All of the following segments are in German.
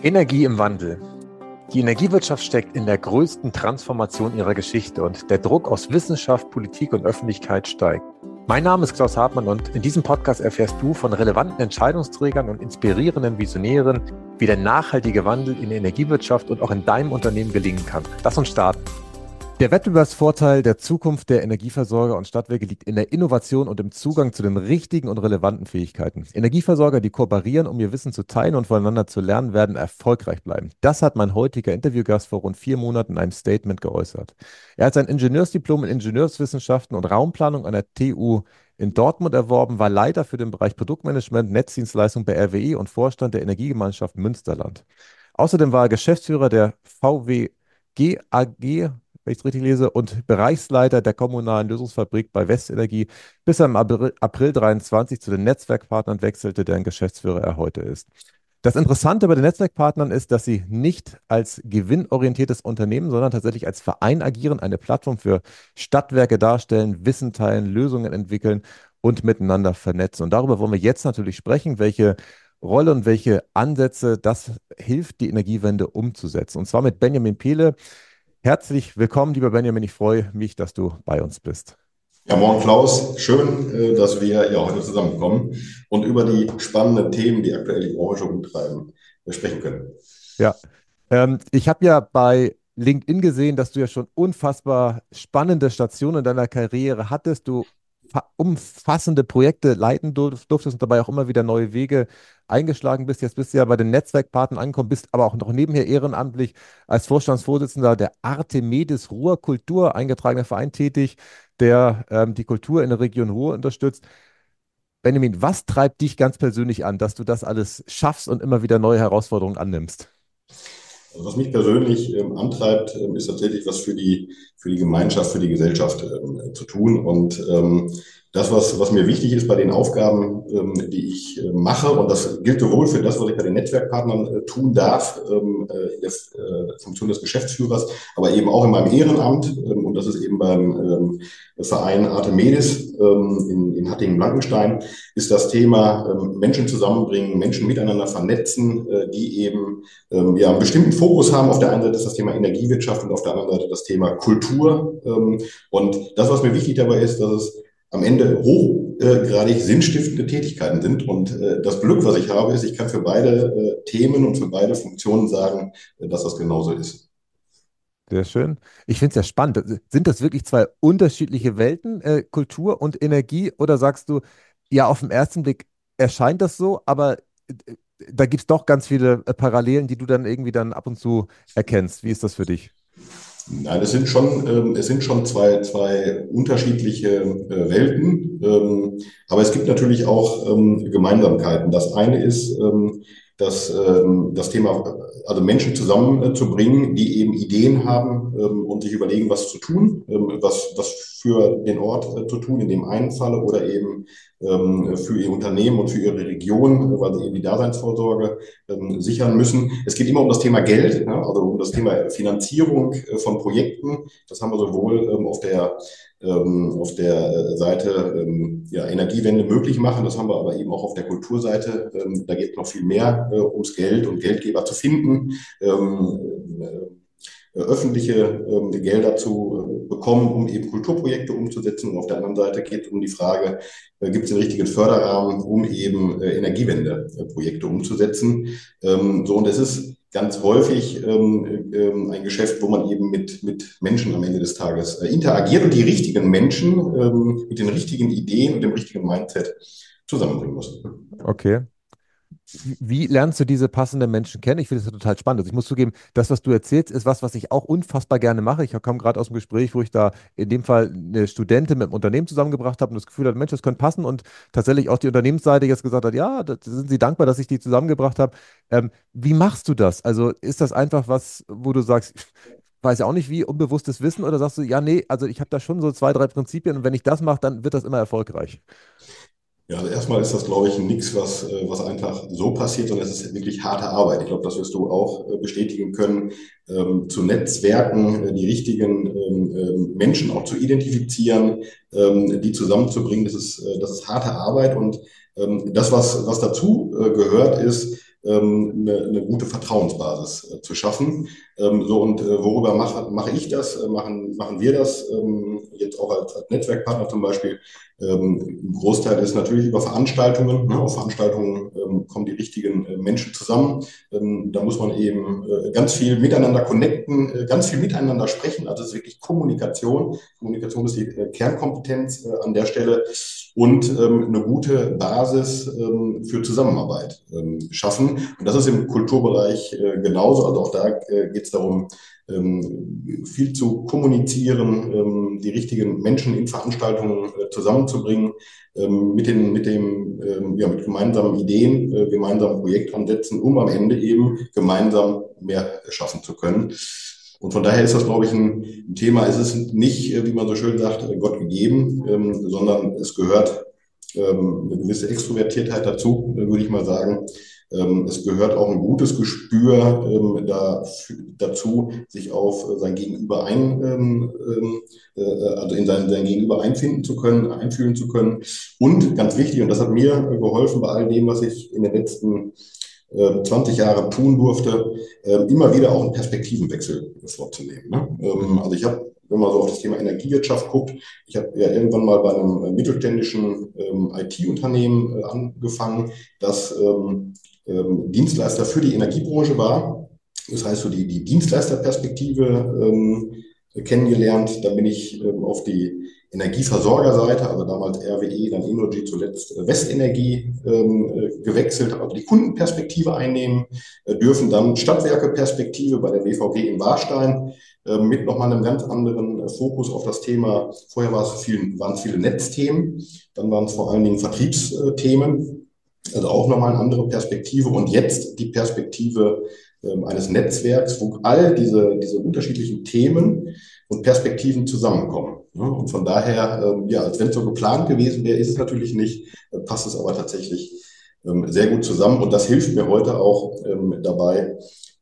Energie im Wandel. Die Energiewirtschaft steckt in der größten Transformation ihrer Geschichte und der Druck aus Wissenschaft, Politik und Öffentlichkeit steigt. Mein Name ist Klaus Hartmann und in diesem Podcast erfährst du von relevanten Entscheidungsträgern und inspirierenden Visionären, wie der nachhaltige Wandel in der Energiewirtschaft und auch in deinem Unternehmen gelingen kann. Lass uns starten. Der Wettbewerbsvorteil der Zukunft der Energieversorger und Stadtwerke liegt in der Innovation und im Zugang zu den richtigen und relevanten Fähigkeiten. Energieversorger, die kooperieren, um ihr Wissen zu teilen und voneinander zu lernen, werden erfolgreich bleiben. Das hat mein heutiger Interviewgast vor rund 4 Monaten in einem Statement geäußert. Er hat sein Ingenieursdiplom in Ingenieurswissenschaften und Raumplanung an der TU in Dortmund erworben, war Leiter für den Bereich Produktmanagement, Netzdienstleistung bei RWE und Vorstand der Energiegemeinschaft Münsterland. Außerdem war er Geschäftsführer der VWG AG, wenn ich es richtig lese, und Bereichsleiter der kommunalen Lösungsfabrik bei Westenergie, bis er im April 23 zu den Netzwerkpartnern wechselte, deren Geschäftsführer er heute ist. Das Interessante bei den Netzwerkpartnern ist, dass sie nicht als gewinnorientiertes Unternehmen, sondern tatsächlich als Verein agieren, eine Plattform für Stadtwerke darstellen, Wissen teilen, Lösungen entwickeln und miteinander vernetzen. Und darüber wollen wir jetzt natürlich sprechen, welche Rolle und welche Ansätze das hilft, die Energiewende umzusetzen. Und zwar mit Benjamin Pehle. Herzlich willkommen, lieber Benjamin. Ich freue mich, dass du bei uns bist. Ja, morgen Klaus. Schön, dass wir ja heute zusammenkommen und über die spannenden Themen, die aktuell die Branche umtreiben, sprechen können. Ja, ich habe ja bei LinkedIn gesehen, dass du ja schon unfassbar spannende Stationen in deiner Karriere hattest. Du umfassende Projekte leiten durftest und dabei auch immer wieder neue Wege eingeschlagen bist. Jetzt bist du ja bei den Netzwerkpartnern angekommen, bist aber auch noch nebenher ehrenamtlich als Vorstandsvorsitzender der Artemidis Ruhr Kultur, eingetragener Verein tätig, der die Kultur in der Region Ruhr unterstützt. Benjamin, was treibt dich ganz persönlich an, dass du das alles schaffst und immer wieder neue Herausforderungen annimmst? Also was mich persönlich antreibt, ist tatsächlich was für die Gemeinschaft, für die Gesellschaft zu tun. Und das, was mir wichtig ist bei den Aufgaben, die ich mache, und das gilt sowohl für das, was ich bei den Netzwerkpartnern tun darf, in der Funktion des Geschäftsführers, aber eben auch in meinem Ehrenamt, und das ist eben beim Verein Artemidis in Hattingen-Blankenstein, ist das Thema Menschen zusammenbringen, Menschen miteinander vernetzen, die eben ja einen bestimmten Fokus haben. Auf der einen Seite ist das Thema Energiewirtschaft und auf der anderen Seite das Thema Kultur. Und das, was mir wichtig dabei ist, dass es am Ende hochgradig sinnstiftende Tätigkeiten sind. Und das Glück, was ich habe, ist, ich kann für beide Themen und für beide Funktionen sagen, dass das genauso ist. Sehr schön. Ich finde es ja spannend. Sind das wirklich zwei unterschiedliche Welten, Kultur und Energie? Oder sagst du, ja, auf den ersten Blick erscheint das so, aber da gibt es doch ganz viele Parallelen, die du dann irgendwie dann ab und zu erkennst. Wie ist das für dich? Nein, es sind schon zwei unterschiedliche Welten, aber es gibt natürlich auch Gemeinsamkeiten. Das eine ist, das Thema, also Menschen zusammenzubringen, die eben Ideen haben und sich überlegen, was zu tun, was für den Ort zu tun, in dem einen Falle oder eben für ihr Unternehmen und für ihre Region, weil sie eben die Daseinsvorsorge sichern müssen. Es geht immer um das Thema Geld, ja, also um das Thema Finanzierung von Projekten. Das haben wir sowohl auf der Seite ja, Energiewende möglich machen. Das haben wir aber eben auch auf der Kulturseite. Da geht es noch viel mehr ums Geld und Geldgeber zu finden. Öffentliche Gelder zu bekommen, um eben Kulturprojekte umzusetzen. Und auf der anderen Seite geht es um die Frage, gibt es den richtigen Förderrahmen, um eben Energiewendeprojekte umzusetzen. Und es ist ganz häufig ein Geschäft, wo man eben mit Menschen am Ende des Tages interagiert und die richtigen Menschen mit den richtigen Ideen und dem richtigen Mindset zusammenbringen muss. Okay. Wie lernst du diese passenden Menschen kennen? Ich finde das ja total spannend. Also ich muss zugeben, das, was du erzählst, ist was ich auch unfassbar gerne mache. Ich komme gerade aus dem Gespräch, wo ich da in dem Fall eine Studentin mit einem Unternehmen zusammengebracht habe und das Gefühl hatte, Mensch, das könnte passen und tatsächlich auch die Unternehmensseite jetzt gesagt hat, ja, da sind sie dankbar, dass ich die zusammengebracht habe. Wie machst du das? Also ist das einfach was, wo du sagst, ich weiß ja auch nicht wie, unbewusstes Wissen oder sagst du, ja, nee, also ich habe da schon so 2, 3 Prinzipien und wenn ich das mache, dann wird das immer erfolgreich. Ja, also erstmal ist das, glaube ich, nichts, was einfach so passiert, sondern es ist wirklich harte Arbeit. Ich glaube, das wirst du auch bestätigen können, zu Netzwerken, die richtigen Menschen auch zu identifizieren, die zusammenzubringen. Das ist harte Arbeit und das, was dazu gehört, ist, eine gute Vertrauensbasis zu schaffen. Worüber mache ich das? Machen wir das jetzt auch als Netzwerkpartner zum Beispiel? Ein Großteil ist natürlich über Veranstaltungen. Ne? Auf Veranstaltungen kommen die richtigen Menschen zusammen. Da muss man eben ganz viel miteinander connecten, ganz viel miteinander sprechen. Also es ist wirklich Kommunikation. Kommunikation ist die Kernkompetenz an der Stelle und eine gute Basis für Zusammenarbeit schaffen. Und das ist im Kulturbereich genauso. Also auch da geht es darum, viel zu kommunizieren, die richtigen Menschen in Veranstaltungen zusammenzubringen, mit gemeinsamen Ideen, gemeinsamen Projektansätzen, um am Ende eben gemeinsam mehr schaffen zu können. Und von daher ist das, glaube ich, ein Thema. Es ist nicht, wie man so schön sagt, Gott gegeben, sondern es gehört eine gewisse Extrovertiertheit dazu, würde ich mal sagen. Es gehört auch ein gutes Gespür dazu, sich auf sein Gegenüber also in sein Gegenüber einfühlen zu können. Und ganz wichtig, und das hat mir geholfen bei all dem, was ich in den letzten 20 Jahren tun durfte, immer wieder auch einen Perspektivenwechsel vorzunehmen. Ne? Also ich habe, wenn man so auf das Thema Energiewirtschaft guckt, ich habe ja irgendwann mal bei einem mittelständischen IT-Unternehmen angefangen, das Dienstleister für die Energiebranche war. Das heißt, so die Dienstleisterperspektive kennengelernt. Dann bin ich auf die Energieversorgerseite, also damals RWE, dann Innogy, zuletzt Westenergie gewechselt, also die Kundenperspektive einnehmen, dürfen dann Stadtwerkeperspektive bei der BVG in Warstein mit nochmal einem ganz anderen Fokus auf das Thema. Vorher waren es viele Netzthemen, dann waren es vor allen Dingen Vertriebsthemen, also auch nochmal eine andere Perspektive und jetzt die Perspektive eines Netzwerks, wo all diese unterschiedlichen Themen und Perspektiven zusammenkommen. Ja, und von daher, ja, als wenn es so geplant gewesen wäre, ist es natürlich nicht, passt es aber tatsächlich sehr gut zusammen. Und das hilft mir heute auch dabei,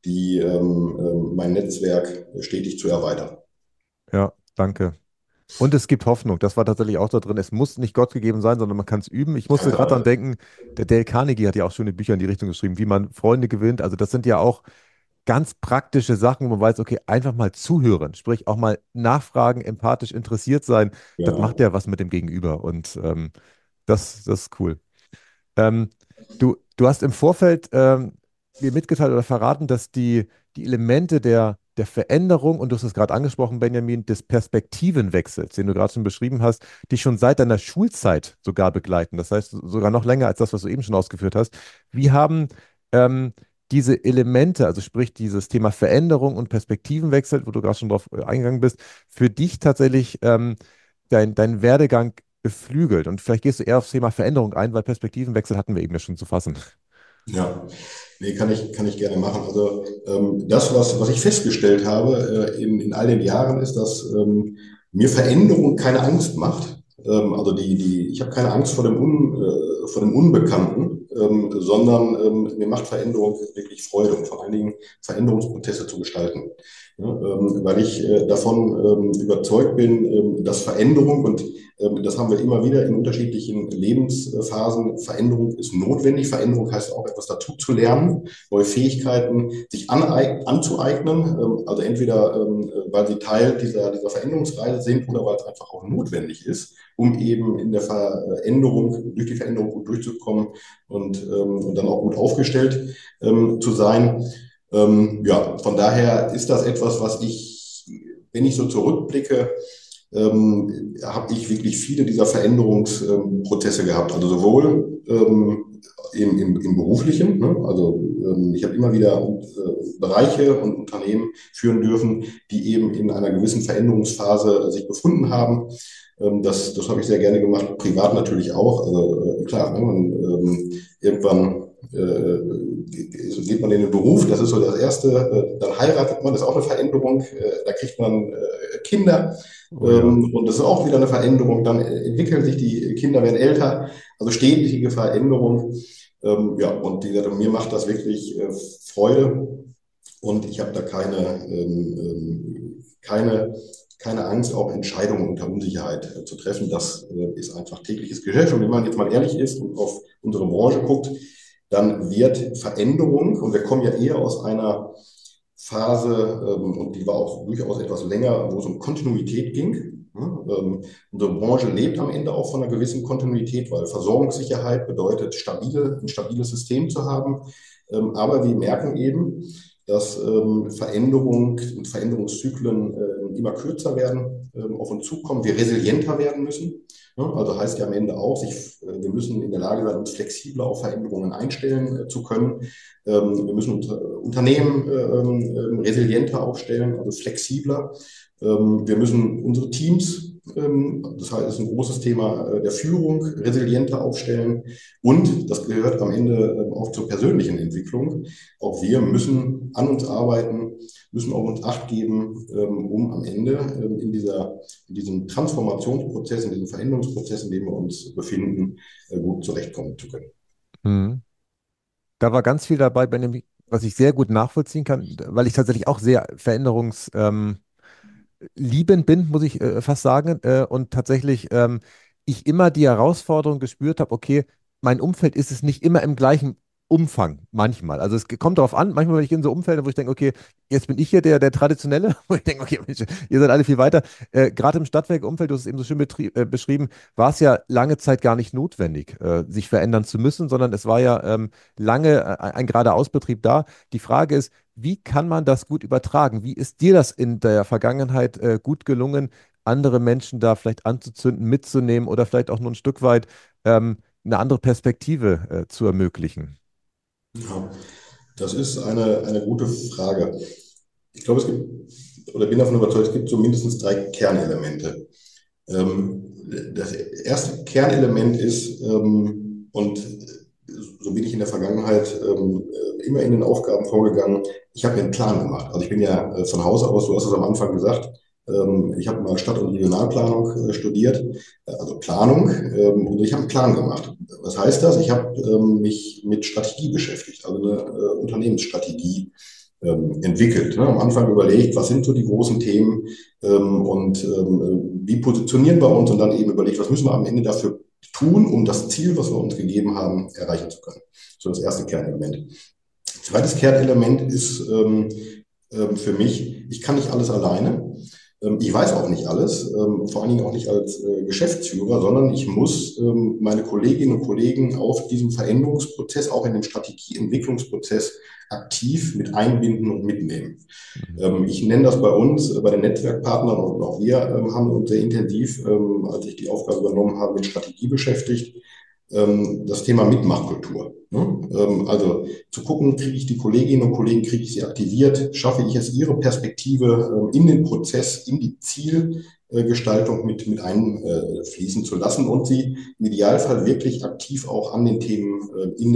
mein Netzwerk stetig zu erweitern. Ja, danke. Und es gibt Hoffnung. Das war tatsächlich auch da drin. Es muss nicht Gott gegeben sein, sondern man kann es üben. Ich musste gerade dran denken, der Dale Carnegie hat ja auch schöne Bücher in die Richtung geschrieben, wie man Freunde gewinnt. Also das sind ja auch ganz praktische Sachen, wo man weiß, okay, einfach mal zuhören, sprich auch mal nachfragen, empathisch interessiert sein. Das macht Ja. ja was mit dem Gegenüber und das ist cool. Ähm, du hast im Vorfeld mir mitgeteilt oder verraten, dass die Elemente der Veränderung, und du hast es gerade angesprochen, Benjamin, des Perspektivenwechsels, den du gerade schon beschrieben hast, dich schon seit deiner Schulzeit sogar begleiten. Das heißt, sogar noch länger als das, was du eben schon ausgeführt hast. Wie haben ähm, diese Elemente, also sprich dieses Thema Veränderung und Perspektivenwechsel, wo du gerade schon drauf eingegangen bist, für dich tatsächlich dein Werdegang beflügelt? Und vielleicht gehst du eher aufs Thema Veränderung ein, weil Perspektivenwechsel hatten wir eben ja schon zu fassen. Ja, nee, kann ich gerne machen. Also das, was ich festgestellt habe in all den Jahren, ist, dass mir Veränderung keine Angst macht. Also ich habe keine Angst vor dem Unbekannten, sondern mir macht Veränderung wirklich Freude und vor allen Dingen Veränderungsprozesse zu gestalten. Ja, weil ich davon überzeugt bin, dass Veränderung, und das haben wir immer wieder in unterschiedlichen Lebensphasen, Veränderung ist notwendig. Veränderung heißt auch etwas dazu zu lernen, neue Fähigkeiten sich anzueignen, also entweder weil sie Teil dieser Veränderungsreise sind oder weil es einfach auch notwendig ist, um eben in der Veränderung, durch die Veränderung gut durchzukommen und dann auch gut aufgestellt zu sein. Ja, von daher ist das etwas, wenn ich so zurückblicke, habe ich wirklich viele dieser Veränderungsprozesse gehabt. Also sowohl im Beruflichen, ne? Also ich habe immer wieder Bereiche und Unternehmen führen dürfen, die eben in einer gewissen Veränderungsphase sich befunden haben. Das habe ich sehr gerne gemacht, privat natürlich auch. Also klar, ne, irgendwann geht man in den Beruf, das ist so das Erste. Dann heiratet man, das ist auch eine Veränderung. Da kriegt man Kinder. Oh ja. Und das ist auch wieder eine Veränderung. Dann entwickeln sich die Kinder, werden älter. Also stetige Veränderung. Ja, und mir macht das wirklich Freude. Und ich habe da keine Angst, auch Entscheidungen unter Unsicherheit zu treffen. Das ist einfach tägliches Geschäft. Und wenn man jetzt mal ehrlich ist und auf unsere Branche guckt, dann wird Veränderung, und wir kommen ja eher aus einer Phase, und die war auch durchaus etwas länger, wo es um Kontinuität ging. Unsere Branche lebt am Ende auch von einer gewissen Kontinuität, weil Versorgungssicherheit bedeutet, ein stabiles System zu haben. Aber wir merken eben, dass Veränderung und Veränderungszyklen immer kürzer werden, auf uns zukommen, wir resilienter werden müssen. Ja, also heißt ja am Ende auch, wir müssen in der Lage sein, uns flexibler auf Veränderungen einstellen zu können. Wir müssen Unternehmen resilienter aufstellen, also flexibler. Wir müssen unsere Teams, das heißt, es ist ein großes Thema der Führung, resilienter aufstellen. Und das gehört am Ende auch zur persönlichen Entwicklung. Auch wir müssen an uns arbeiten, müssen auf uns Acht geben, um am Ende in diesem Transformationsprozess, in diesem Veränderungsprozess, in dem wir uns befinden, gut zurechtkommen zu können. Mhm. Da war ganz viel dabei, Benjamin, was ich sehr gut nachvollziehen kann, weil ich tatsächlich auch sehr veränderungsliebend bin, muss ich fast sagen. Und tatsächlich ich immer die Herausforderung gespürt habe, okay, mein Umfeld ist es nicht immer im gleichen Umfang, manchmal. Also es kommt darauf an, manchmal bin ich in so Umfeldern, wo ich denke, okay, jetzt bin ich hier der Traditionelle, wo ich denke, okay, Mensch, ihr seid alle viel weiter. Gerade im Stadtwerke-Umfeld, du hast es eben so schön beschrieben, war es ja lange Zeit gar nicht notwendig, sich verändern zu müssen, sondern es war ja lange ein geradeausbetrieb da. Die Frage ist, wie kann man das gut übertragen? Wie ist dir das in der Vergangenheit gut gelungen, andere Menschen da vielleicht anzuzünden, mitzunehmen oder vielleicht auch nur ein Stück weit eine andere Perspektive zu ermöglichen? Ja, das ist eine gute Frage. Ich glaube, es gibt, oder bin davon überzeugt, es gibt so mindestens drei Kernelemente. Das erste Kernelement ist, und so bin ich in der Vergangenheit immer in den Aufgaben vorgegangen, ich habe mir einen Plan gemacht. Also ich bin ja von Hause aus, du hast es am Anfang gesagt, ich habe mal Stadt- und Regionalplanung studiert, also Planung, und ich habe einen Plan gemacht. Was heißt das? Ich habe mich mit Strategie beschäftigt, also eine Unternehmensstrategie entwickelt. Ne? Am Anfang überlegt, was sind so die großen Themen und wie positionieren wir uns, und dann eben überlegt, was müssen wir am Ende dafür tun, um das Ziel, was wir uns gegeben haben, erreichen zu können. So das erste Kernelement. Zweites Kernelement ist für mich, ich kann nicht alles alleine. Ich weiß auch nicht alles, vor allen Dingen auch nicht als Geschäftsführer, sondern ich muss meine Kolleginnen und Kollegen auf diesem Veränderungsprozess, auch in dem Strategieentwicklungsprozess aktiv mit einbinden und mitnehmen. Ich nenne das bei uns, bei den Netzwerkpartnern, und auch wir haben uns sehr intensiv, als ich die Aufgabe übernommen habe, mit Strategie beschäftigt, das Thema Mitmachkultur. Ne? Also zu gucken, kriege ich die Kolleginnen und Kollegen, kriege ich sie aktiviert, schaffe ich es, ihre Perspektive in den Prozess, in die Zielgestaltung mit einfließen zu lassen und sie im Idealfall wirklich aktiv auch an den Themen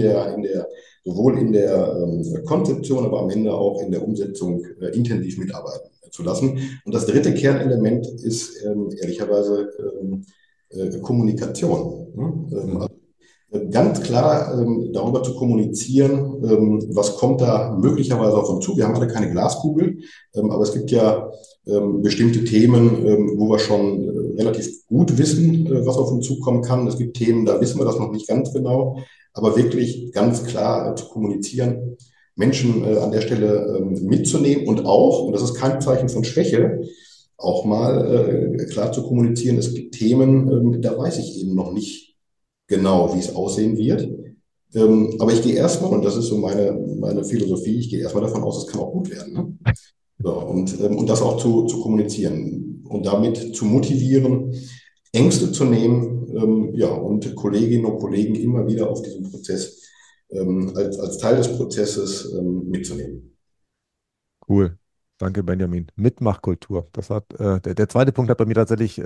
sowohl in der Konzeption, aber am Ende auch in der Umsetzung intensiv mitarbeiten zu lassen. Und das dritte Kernelement ist ehrlicherweise Kommunikation. Ne? Also ganz klar darüber zu kommunizieren, was kommt da möglicherweise auf uns zu. Wir haben alle keine Glaskugel, aber es gibt ja bestimmte Themen, wo wir schon relativ gut wissen, was auf uns zukommen kann. Es gibt Themen, da wissen wir das noch nicht ganz genau, aber wirklich ganz klar zu kommunizieren, Menschen an der Stelle mitzunehmen und das ist kein Zeichen von Schwäche, auch mal klar zu kommunizieren, es gibt Themen, da weiß ich eben noch nicht genau, wie es aussehen wird. Aber ich gehe erstmal, und das ist so meine Philosophie, ich gehe erstmal davon aus, es kann auch gut werden. Ne? So, und das auch zu kommunizieren und damit zu motivieren, Ängste zu nehmen, ja, und Kolleginnen und Kollegen immer wieder auf diesen Prozess als Teil des Prozesses mitzunehmen. Cool. Danke, Benjamin. Mitmachkultur. Der zweite Punkt hat bei mir tatsächlich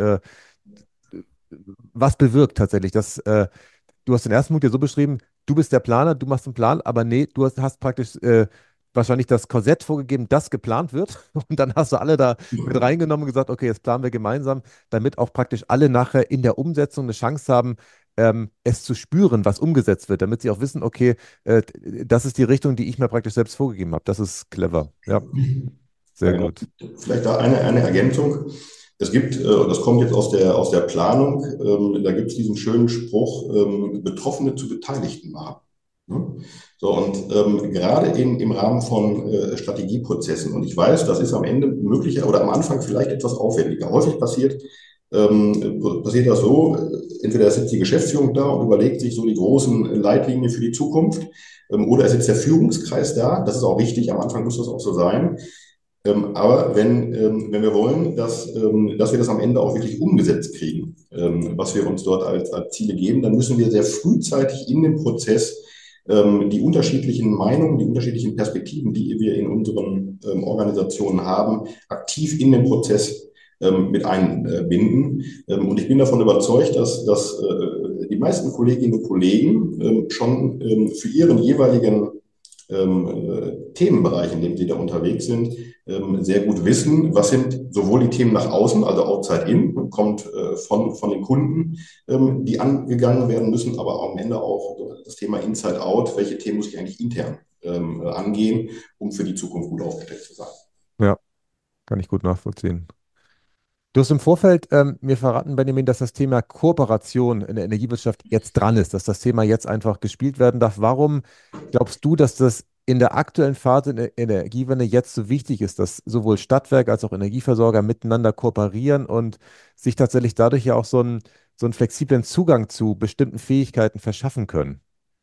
was bewirkt tatsächlich. Du hast den ersten Punkt ja so beschrieben, du bist der Planer, du machst einen Plan, aber nee, hast praktisch wahrscheinlich das Korsett vorgegeben, das geplant wird. Und dann hast du alle da mit reingenommen und gesagt, okay, jetzt planen wir gemeinsam, damit auch praktisch alle nachher in der Umsetzung eine Chance haben, es zu spüren, was umgesetzt wird, damit sie auch wissen, okay, das ist die Richtung, die ich mir praktisch selbst vorgegeben habe. Das ist clever. Ja, Ja, sehr genau. gut. Vielleicht da eine Ergänzung. Es gibt, und das kommt jetzt aus der Planung, da gibt es diesen schönen Spruch, Betroffene zu Beteiligten machen. Ne? So, und gerade im Rahmen von Strategieprozessen, und ich weiß, das ist am Ende möglicher oder am Anfang vielleicht etwas aufwendiger. Häufig passiert das so, entweder sitzt die Geschäftsführung da und überlegt sich so die großen Leitlinien für die Zukunft, oder es sitzt der Führungskreis da. Das ist auch wichtig, am Anfang muss das auch so sein. Aber wenn wir wollen, dass wir das am Ende auch wirklich umgesetzt kriegen, was wir uns dort als Ziele geben, dann müssen wir sehr frühzeitig in dem Prozess die unterschiedlichen Meinungen, die unterschiedlichen Perspektiven, die wir in unseren Organisationen haben, aktiv in den Prozess mit einbinden. Und ich bin davon überzeugt, dass die meisten Kolleginnen und Kollegen schon für ihren jeweiligen Themenbereich, in dem sie da unterwegs sind, sehr gut wissen, was sind sowohl die Themen nach außen, also outside in, kommt von den Kunden, die angegangen werden müssen, aber am Ende auch das Thema inside out, welche Themen muss ich eigentlich intern angehen, um für die Zukunft gut aufgestellt zu sein. Ja, kann ich gut nachvollziehen. Du hast im Vorfeld mir verraten, Benjamin, dass das Thema Kooperation in der Energiewirtschaft jetzt dran ist, dass das Thema jetzt einfach gespielt werden darf. Warum glaubst du, dass das in der aktuellen Phase in der Energiewende jetzt so wichtig ist, dass sowohl Stadtwerke als auch Energieversorger miteinander kooperieren und sich tatsächlich dadurch ja auch so einen flexiblen Zugang zu bestimmten Fähigkeiten verschaffen können?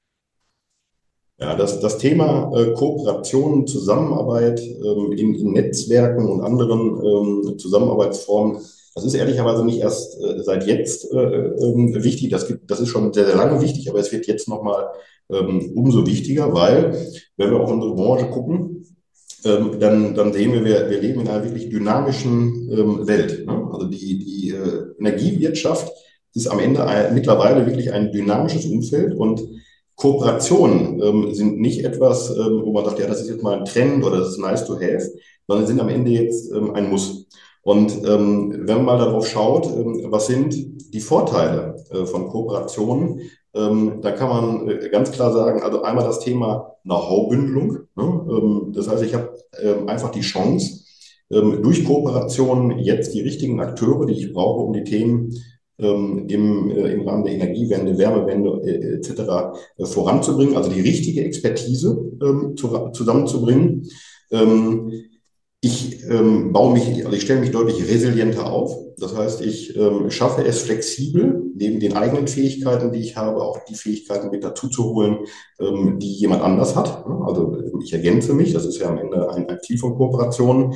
Ja, das Thema Kooperation, Zusammenarbeit in Netzwerken und anderen Zusammenarbeitsformen, das ist ehrlicherweise nicht erst seit jetzt wichtig. Das ist schon sehr, sehr lange wichtig, aber es wird jetzt nochmal umso wichtiger, weil, wenn wir auf unsere Branche gucken, dann sehen wir leben in einer wirklich dynamischen Welt. Ne? Also die Energiewirtschaft ist am Ende mittlerweile wirklich ein dynamisches Umfeld und Kooperationen sind nicht etwas, wo man sagt, ja, das ist jetzt mal ein Trend oder das ist nice to have, sondern sind am Ende jetzt ein Muss. Und wenn man mal darauf schaut, was sind die Vorteile von Kooperationen, da kann man ganz klar sagen, also einmal das Thema Know-how-Bündelung. Ne? Das heißt, ich habe einfach die Chance, durch Kooperationen jetzt die richtigen Akteure, die ich brauche, um die Themen im Rahmen der Energiewende, Wärmewende etc. Voranzubringen, also die richtige Expertise zusammenzubringen. Ich stelle mich deutlich resilienter auf. Das heißt, ich schaffe es flexibel, neben den eigenen Fähigkeiten, die ich habe, auch die Fähigkeiten mit dazu zu holen, die jemand anders hat. Also ich ergänze mich, das ist ja am Ende ein Ziel von Kooperationen,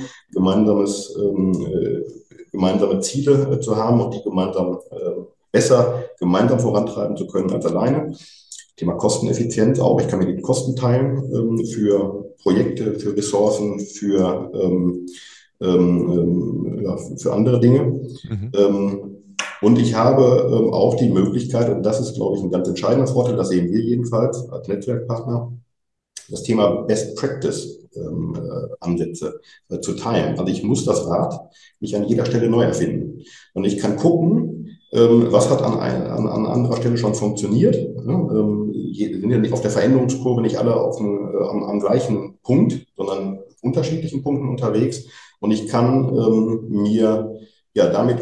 gemeinsame Ziele zu haben und die besser gemeinsam vorantreiben zu können als alleine. Thema Kosteneffizienz auch. Ich kann mir die Kosten teilen für Projekte, für Ressourcen, für andere Dinge. Mhm. Und ich habe auch die Möglichkeit, und das ist, glaube ich, ein ganz entscheidender Vorteil, das sehen wir jedenfalls als Netzwerkpartner, das Thema Best Practice Ansätze zu teilen. Also ich muss das Rad nicht an jeder Stelle neu erfinden. Und ich kann gucken, was hat an anderer Stelle schon funktioniert. Sind ja nicht auf der Veränderungskurve nicht alle am gleichen Punkt, sondern unterschiedlichen Punkten unterwegs. Und ich kann mir ja damit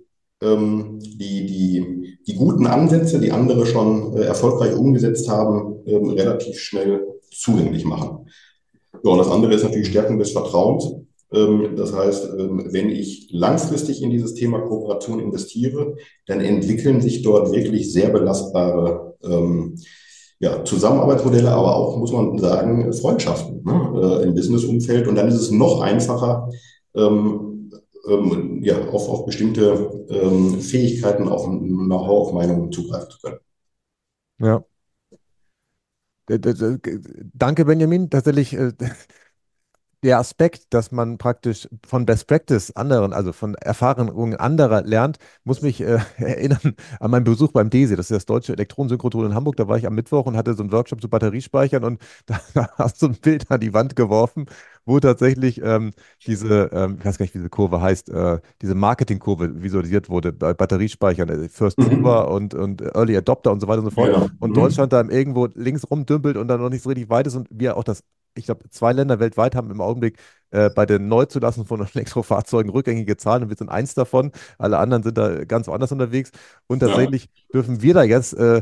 die guten Ansätze, die andere schon erfolgreich umgesetzt haben, relativ schnell zugänglich machen. Ja, und das andere ist natürlich Stärkung des Vertrauens. Das heißt, wenn ich langfristig in dieses Thema Kooperation investiere, dann entwickeln sich dort wirklich sehr belastbare Zusammenarbeitsmodelle, aber auch, muss man sagen, Freundschaften, ne, im Businessumfeld. Und dann ist es noch einfacher, auf bestimmte Fähigkeiten, auf Know-how, auf Meinungen zugreifen zu können. Ja. Danke, Benjamin. Tatsächlich, der Aspekt, dass man praktisch von Best Practice anderen, also von Erfahrungen anderer lernt, muss mich erinnern an meinen Besuch beim DESE. Das ist das Deutsche Elektronensynchroton in Hamburg. Da war ich am Mittwoch und hatte so einen Workshop zu Batteriespeichern und da hast du ein Bild an die Wand geworfen, wo tatsächlich ich weiß gar nicht, wie diese Kurve heißt, diese Marketingkurve visualisiert wurde bei Batteriespeichern, First Mover Mhm. und Early Adopter und so weiter und so fort. Genau. Und Mhm. Deutschland da irgendwo links rumdümpelt und dann noch nicht so richtig weit ist und wir auch ich glaube, 2 Länder weltweit haben im Augenblick bei der Neuzulassung von Elektrofahrzeugen rückgängige Zahlen und wir sind eins davon. Alle anderen sind da ganz woanders unterwegs. Und Ja. tatsächlich dürfen wir da jetzt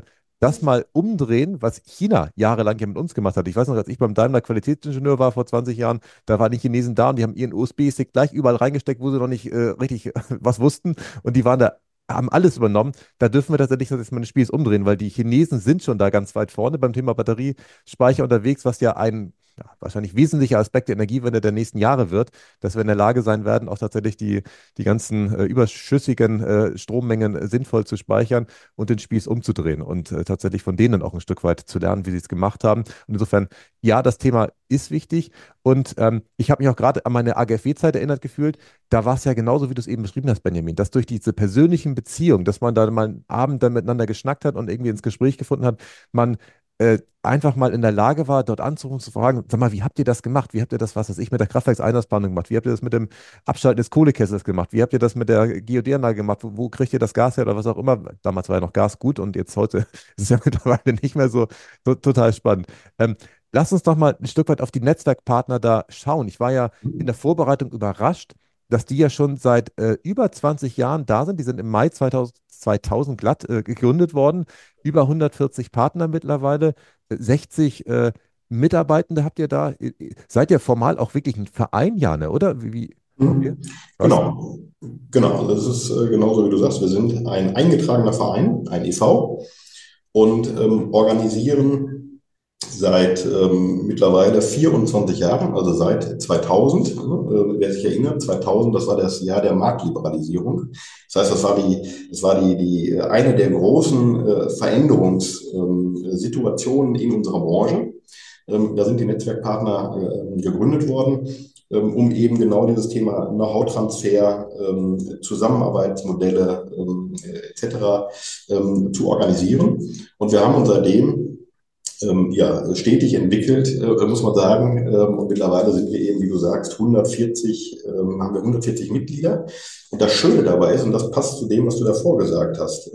das mal umdrehen, was China jahrelang ja mit uns gemacht hat. Ich weiß noch, als ich beim Daimler Qualitätsingenieur war vor 20 Jahren, da waren die Chinesen da und die haben ihren USB-Stick gleich überall reingesteckt, wo sie noch nicht richtig was wussten und die waren da, haben alles übernommen. Da dürfen wir tatsächlich jetzt mal ein Spiel umdrehen, weil die Chinesen sind schon da ganz weit vorne beim Thema Batteriespeicher unterwegs, was ja ein wahrscheinlich wesentlicher Aspekt der Energiewende der nächsten Jahre wird, dass wir in der Lage sein werden, auch tatsächlich die ganzen überschüssigen Strommengen sinnvoll zu speichern und den Spieß umzudrehen und tatsächlich von denen auch ein Stück weit zu lernen, wie sie es gemacht haben. Und insofern, ja, das Thema ist wichtig. Und ich habe mich auch gerade an meine AGFW-Zeit erinnert gefühlt. Da war es ja genauso, wie du es eben beschrieben hast, Benjamin, dass durch diese persönlichen Beziehungen, dass man da mal einen Abend dann miteinander geschnackt hat und irgendwie ins Gespräch gefunden hat, man einfach mal in der Lage war, dort anzurufen, zu fragen, sag mal, wie habt ihr das gemacht? Wie habt ihr das, was weiß ich, mit der Kraftwerkseinsatzplanung gemacht? Wie habt ihr das mit dem Abschalten des Kohlekessels gemacht? Wie habt ihr das mit der GOD-Anlage gemacht? Wo kriegt ihr das Gas her oder was auch immer? Damals war ja noch Gas gut und jetzt heute ist es ja mittlerweile nicht mehr so total spannend. Ähm, Lass uns doch mal ein Stück weit auf die Netzwerkpartner da schauen. Ich war ja in der Vorbereitung überrascht, dass die ja schon seit über 20 Jahren da sind. Die sind im Mai 2000 glatt gegründet worden. Über 140 Partner mittlerweile, 60 Mitarbeitende habt ihr da. Seid ihr formal auch wirklich ein Verein, Jane, oder? Okay. Mhm. Was? Genau, genau. Das ist genauso wie du sagst. Wir sind ein eingetragener Verein, ein e.V. und organisieren seit mittlerweile 24 Jahren, also seit 2000. Wer sich erinnert, 2000, das war das Jahr der Marktliberalisierung. Das heißt, das war die eine der großen Veränderungssituationen in unserer Branche. Da sind die Netzwerkpartner gegründet worden, um eben genau dieses Thema Know-how-Transfer, Zusammenarbeitsmodelle etc. Zu organisieren. Und wir haben uns seitdem ja, stetig entwickelt, muss man sagen. Und mittlerweile sind wir eben, wie du sagst, 140, haben wir 140 Mitglieder. Und das Schöne dabei ist, und das passt zu dem, was du davor gesagt hast,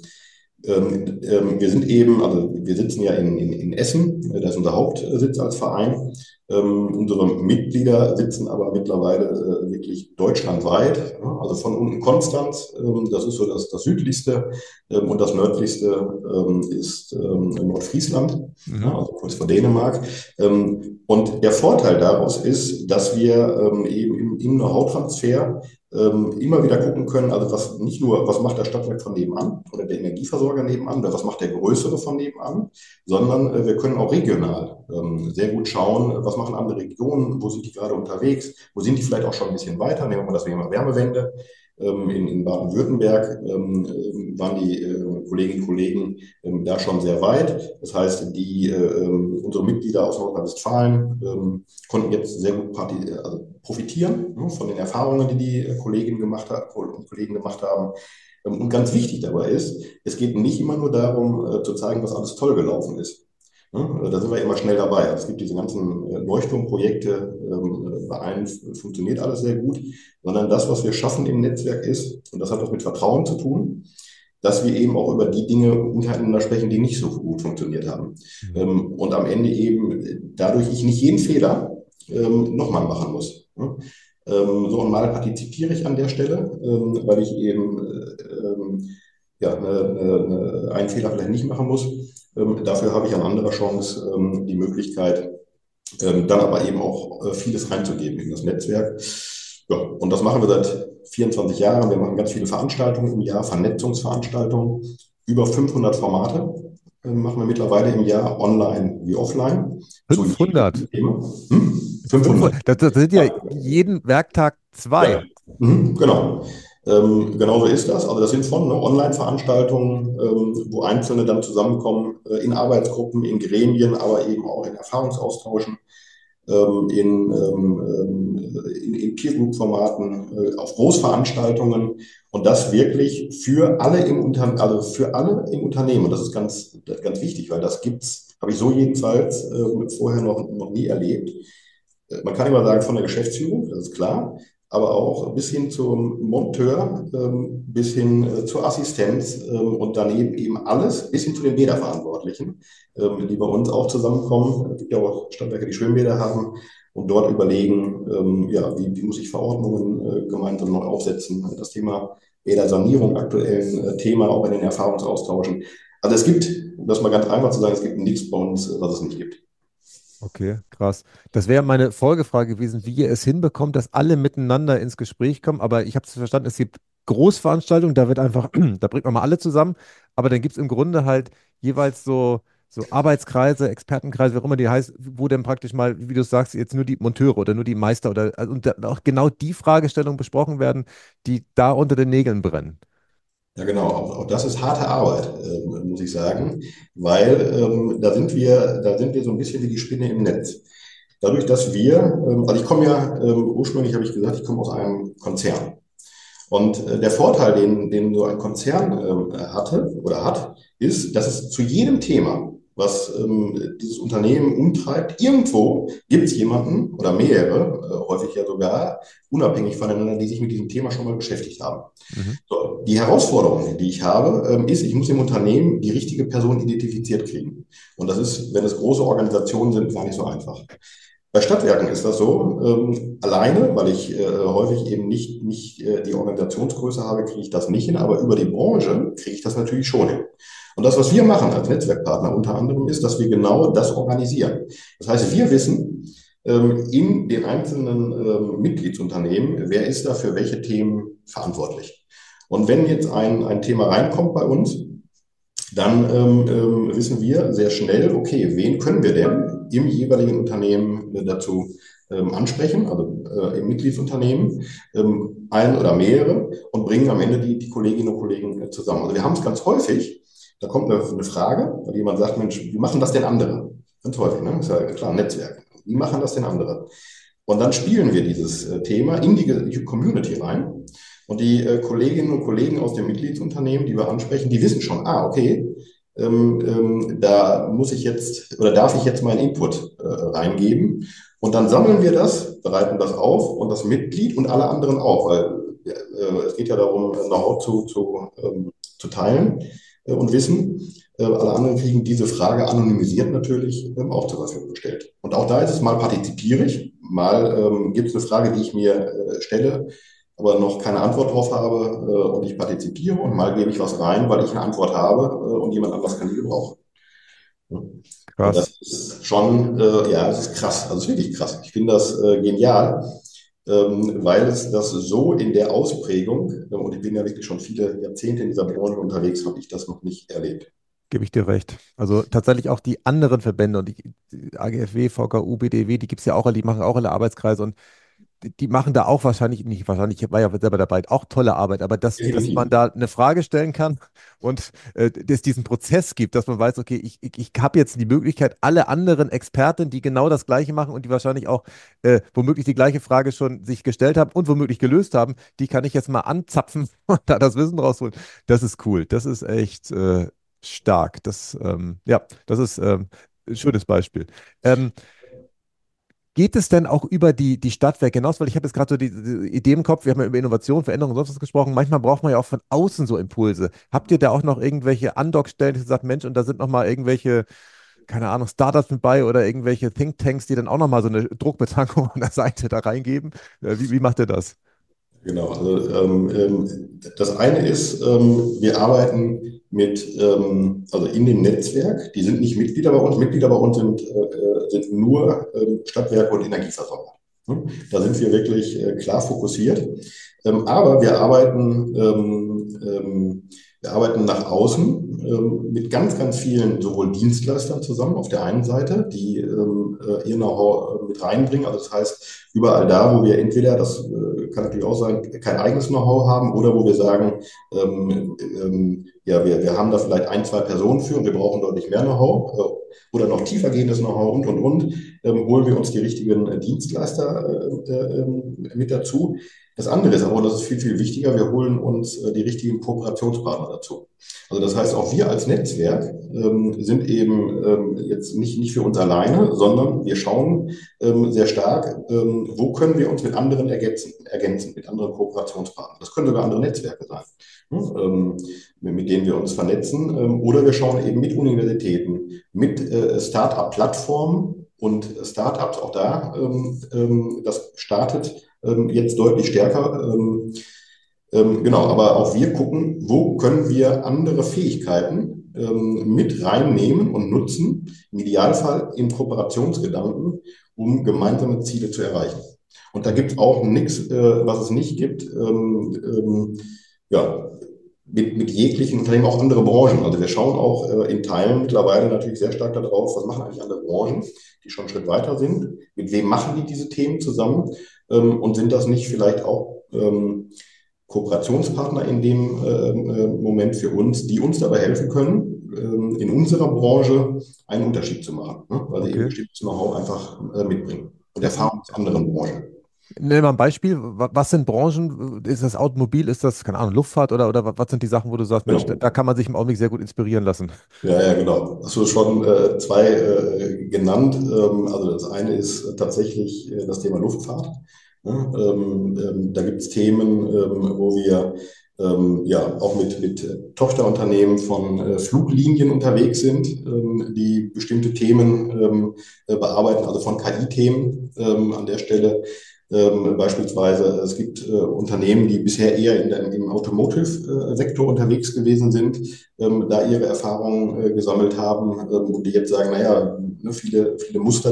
wir sind eben, also wir sitzen ja in Essen, das ist unser Hauptsitz als Verein. Unsere Mitglieder sitzen aber mittlerweile wirklich deutschlandweit, ja, also von unten Konstanz, das ist so das südlichste, und das nördlichste ist Nordfriesland, ja, Mhm. also kurz vor Dänemark. Und der Vorteil daraus ist, dass wir eben im Know-how-Transfer immer wieder gucken können, also was nicht nur, was macht der Stadtwerk von nebenan oder der Energieversorger nebenan oder was macht der Größere von nebenan, sondern wir können auch regional sehr gut schauen, was machen andere Regionen, wo sind die gerade unterwegs, wo sind die vielleicht auch schon ein bisschen weiter, nehmen wir mal das Thema Wärmewende. In Baden-Württemberg waren die Kolleginnen und Kollegen da schon sehr weit. Das heißt, unsere Mitglieder aus Nordrhein-Westfalen konnten jetzt sehr gut also profitieren, ne, von den Erfahrungen, die die Kolleginnen und Kollegen gemacht haben. Und ganz wichtig dabei ist, es geht nicht immer nur darum, zu zeigen, was alles toll gelaufen ist. Ne? Da sind wir immer schnell dabei. Es gibt diese ganzen Leuchtturmprojekte, bei allen funktioniert alles sehr gut, sondern das, was wir schaffen im Netzwerk ist, und das hat was mit Vertrauen zu tun, dass wir eben auch über die Dinge untereinander sprechen, die nicht so gut funktioniert haben. Mhm. Und am Ende eben dadurch ich nicht jeden Fehler nochmal machen muss. Ne? So und mal partizipiere ich an der Stelle, weil ich eben ja, einen Fehler vielleicht nicht machen muss. Dafür habe ich an anderer Chance die Möglichkeit, dann aber eben auch vieles reinzugeben in das Netzwerk. Ja, und das machen wir seit 24 Jahren. Wir machen ganz viele Veranstaltungen im Jahr, Vernetzungsveranstaltungen, über 500 Formate machen wir mittlerweile im Jahr, online wie offline, zu jedem 500. Thema. 500. 500. Das sind ja Ja, jeden Werktag zwei. ja. Genau. Genau so ist das. Also das sind von Online-Veranstaltungen, wo Einzelne dann zusammenkommen, in Arbeitsgruppen, in Gremien, aber eben auch in Erfahrungsaustauschen, in Peer-Group-Formaten, auf Großveranstaltungen und das wirklich für alle also für alle im Unternehmen. Und das ist ganz wichtig, weil das habe ich so jedenfalls vorher noch nie erlebt. Man kann immer sagen, von der Geschäftsführung, das ist klar, aber auch bis hin zum Monteur, bis hin zur Assistenz und daneben eben alles, bis hin zu den Bäderverantwortlichen, die bei uns auch zusammenkommen. Es gibt ja auch Stadtwerke, die Schwimmbäder haben und dort überlegen, ja, wie muss ich Verordnungen gemeinsam neu aufsetzen. Das Thema Bädersanierung aktuell ein Thema, auch in den Erfahrungsaustauschen. Also es gibt, um das mal ganz einfach zu sagen, es gibt nichts bei uns, was es nicht gibt. Okay, krass. Das wäre meine Folgefrage gewesen, wie ihr es hinbekommt, dass alle miteinander ins Gespräch kommen. Aber ich habe es verstanden, es gibt Großveranstaltungen, da wird einfach, da bringt man mal alle zusammen. Aber dann gibt es im Grunde halt jeweils so Arbeitskreise, Expertenkreise, wie auch immer die heißt, wo dann praktisch mal, wie du sagst, jetzt nur die Monteure oder nur die Meister oder also, und dann auch genau die Fragestellungen besprochen werden, die da unter den Nägeln brennen. Ja, genau. Auch das ist harte Arbeit, muss ich sagen, weil da sind wir so ein bisschen wie die Spinne im Netz. Dadurch, dass also ich komme ja, ursprünglich habe ich gesagt, ich komme aus einem Konzern. Und der Vorteil, den so ein Konzern hatte oder hat, ist, dass es zu jedem Thema, was dieses Unternehmen umtreibt, irgendwo gibt es jemanden oder mehrere, häufig ja sogar, unabhängig voneinander, die sich mit diesem Thema schon mal beschäftigt haben. Mhm. So, die Herausforderung, die ich habe, ist, ich muss im Unternehmen die richtige Person identifiziert kriegen. Und das ist, wenn es große Organisationen sind, gar nicht so einfach. Bei Stadtwerken ist das so, alleine, weil ich häufig eben nicht die Organisationsgröße habe, kriege ich das nicht hin, aber über die Branche kriege ich das natürlich schon hin. Und das, was wir machen als Netzwerkpartner unter anderem, ist, dass wir genau das organisieren. Das heißt, wir wissen in den einzelnen Mitgliedsunternehmen, wer ist da für welche Themen verantwortlich. Und wenn jetzt ein Thema reinkommt bei uns, dann wissen wir sehr schnell, okay, wen können wir denn im jeweiligen Unternehmen dazu ansprechen, also im Mitgliedsunternehmen, ein oder mehrere und bringen am Ende die Kolleginnen und Kollegen zusammen. Also wir haben es ganz häufig, da kommt eine Frage, weil jemand sagt, Mensch, wie machen das denn andere? Ganz häufig, ne? Ist ja klar, Netzwerk. Wie machen das denn andere? Und dann spielen wir dieses Thema in die Community rein. Und die Kolleginnen und Kollegen aus dem Mitgliedsunternehmen, die wir ansprechen, die wissen schon, okay, da muss ich jetzt oder darf ich jetzt meinen Input reingeben. Und dann sammeln wir das, bereiten das auf und das Mitglied und alle anderen auch, weil es geht ja darum, Know-how zu teilen und Wissen. Alle anderen kriegen diese Frage anonymisiert natürlich auch zur Verfügung gestellt. Und auch da ist es mal partizipiere ich, mal gibt es eine Frage, die ich mir stelle, aber noch keine Antwort drauf habe und ich partizipiere und mal gebe ich was rein, weil ich eine Antwort habe und jemand anders kann die gebrauchen. Und das Krass. ist schon, ja, das ist krass, also es ist wirklich krass. Ich finde das genial, weil es das so in der Ausprägung, und ich bin ja wirklich schon viele Jahrzehnte in dieser Branche unterwegs, habe ich das noch nicht erlebt. Gebe ich dir recht. Also tatsächlich auch die anderen Verbände und die AGFW, VKU, BDW, die gibt es ja auch, alle, die machen auch alle Arbeitskreise und die machen da auch wahrscheinlich, nicht wahrscheinlich, ich war ja selber dabei, auch tolle Arbeit, aber dass Definitiv. man da eine Frage stellen kann und es diesen Prozess gibt, dass man weiß, okay, ich habe jetzt die Möglichkeit, alle anderen Experten, die genau das Gleiche machen und die wahrscheinlich auch womöglich die gleiche Frage schon sich gestellt haben und womöglich gelöst haben, die kann ich jetzt mal anzapfen und da das Wissen rausholen. Das ist cool. Das ist echt stark. Ja, das ist ein schönes Beispiel. Ähm, Geht es denn auch über die Stadtwerke hinaus? Weil ich habe jetzt gerade so die Idee im Kopf, wir haben ja über Innovation, Veränderung und sonst was gesprochen. Manchmal braucht man ja auch von außen so Impulse. Habt ihr da auch noch irgendwelche Andockstellen, die sagt, Mensch, und da sind nochmal irgendwelche, keine Ahnung, Startups mit bei oder irgendwelche Thinktanks, die dann auch nochmal so eine Druckbetankung an der Seite da reingeben? Wie macht ihr das? Genau, also das eine ist, wir arbeiten also in dem Netzwerk, die sind nicht Mitglieder bei uns sind nur Stadtwerke und Energieversorger. Ne? Da sind wir wirklich klar fokussiert. Aber wir arbeiten nach außen mit ganz, ganz vielen sowohl Dienstleistern zusammen auf der einen Seite, die ihr Know-how mit reinbringen. Also das heißt, überall da, wo wir entweder, das kann natürlich auch sein, kein eigenes Know-how haben oder wo wir sagen, ja, wir haben da vielleicht ein, zwei Personen für und wir brauchen deutlich mehr Know-how oder noch tiefergehendes Know-how und, holen wir uns die richtigen Dienstleister mit dazu. Das andere ist aber, und das ist viel, viel wichtiger, wir holen uns die richtigen Kooperationspartner dazu. Also das heißt, auch wir als Netzwerk sind eben jetzt nicht für uns alleine, sondern wir schauen sehr stark, wo können wir uns mit anderen ergänzen, mit anderen Kooperationspartnern. Das können sogar andere Netzwerke sein, ne, mit denen wir uns vernetzen. Oder wir schauen eben mit Universitäten, mit Start-up-Plattformen und Start-ups auch da. Das startet jetzt deutlich stärker. Genau, aber auch wir gucken, wo können wir andere Fähigkeiten mit reinnehmen und nutzen, im Idealfall im Kooperationsgedanken, um gemeinsame Ziele zu erreichen. Und da gibt es auch nichts, was es nicht gibt. Ja, mit jeglichen Unternehmen, auch andere Branchen. Also wir schauen auch in Teilen mittlerweile natürlich sehr stark darauf, was machen eigentlich andere Branchen, die schon einen Schritt weiter sind. Mit wem machen die diese Themen zusammen? Und sind das nicht vielleicht auch Kooperationspartner in dem Moment für uns, die uns dabei helfen können, in unserer Branche einen Unterschied zu machen, ne? Weil sie eben Okay. bestimmtes Know-how einfach mitbringen und Ja, Erfahrung aus anderen Branchen. nenn mal ein Beispiel. Was sind Branchen? Ist das Automobil? Ist das, keine Ahnung, Luftfahrt oder was sind die Sachen, wo du sagst, Mensch, da Genau. kann man sich im Augenblick sehr gut inspirieren lassen? Ja, ja, genau. Hast du schon zwei genannt. Also das eine ist tatsächlich das Thema Luftfahrt. Ja, da gibt es Themen, wo wir ja auch mit Tochterunternehmen von Fluglinien unterwegs sind, die bestimmte Themen bearbeiten, also von KI-Themen an der Stelle. Beispielsweise, es gibt Unternehmen, die bisher eher im Automotive-Sektor unterwegs gewesen sind, da ihre Erfahrungen gesammelt haben und die jetzt sagen, naja, ne, viele Muster,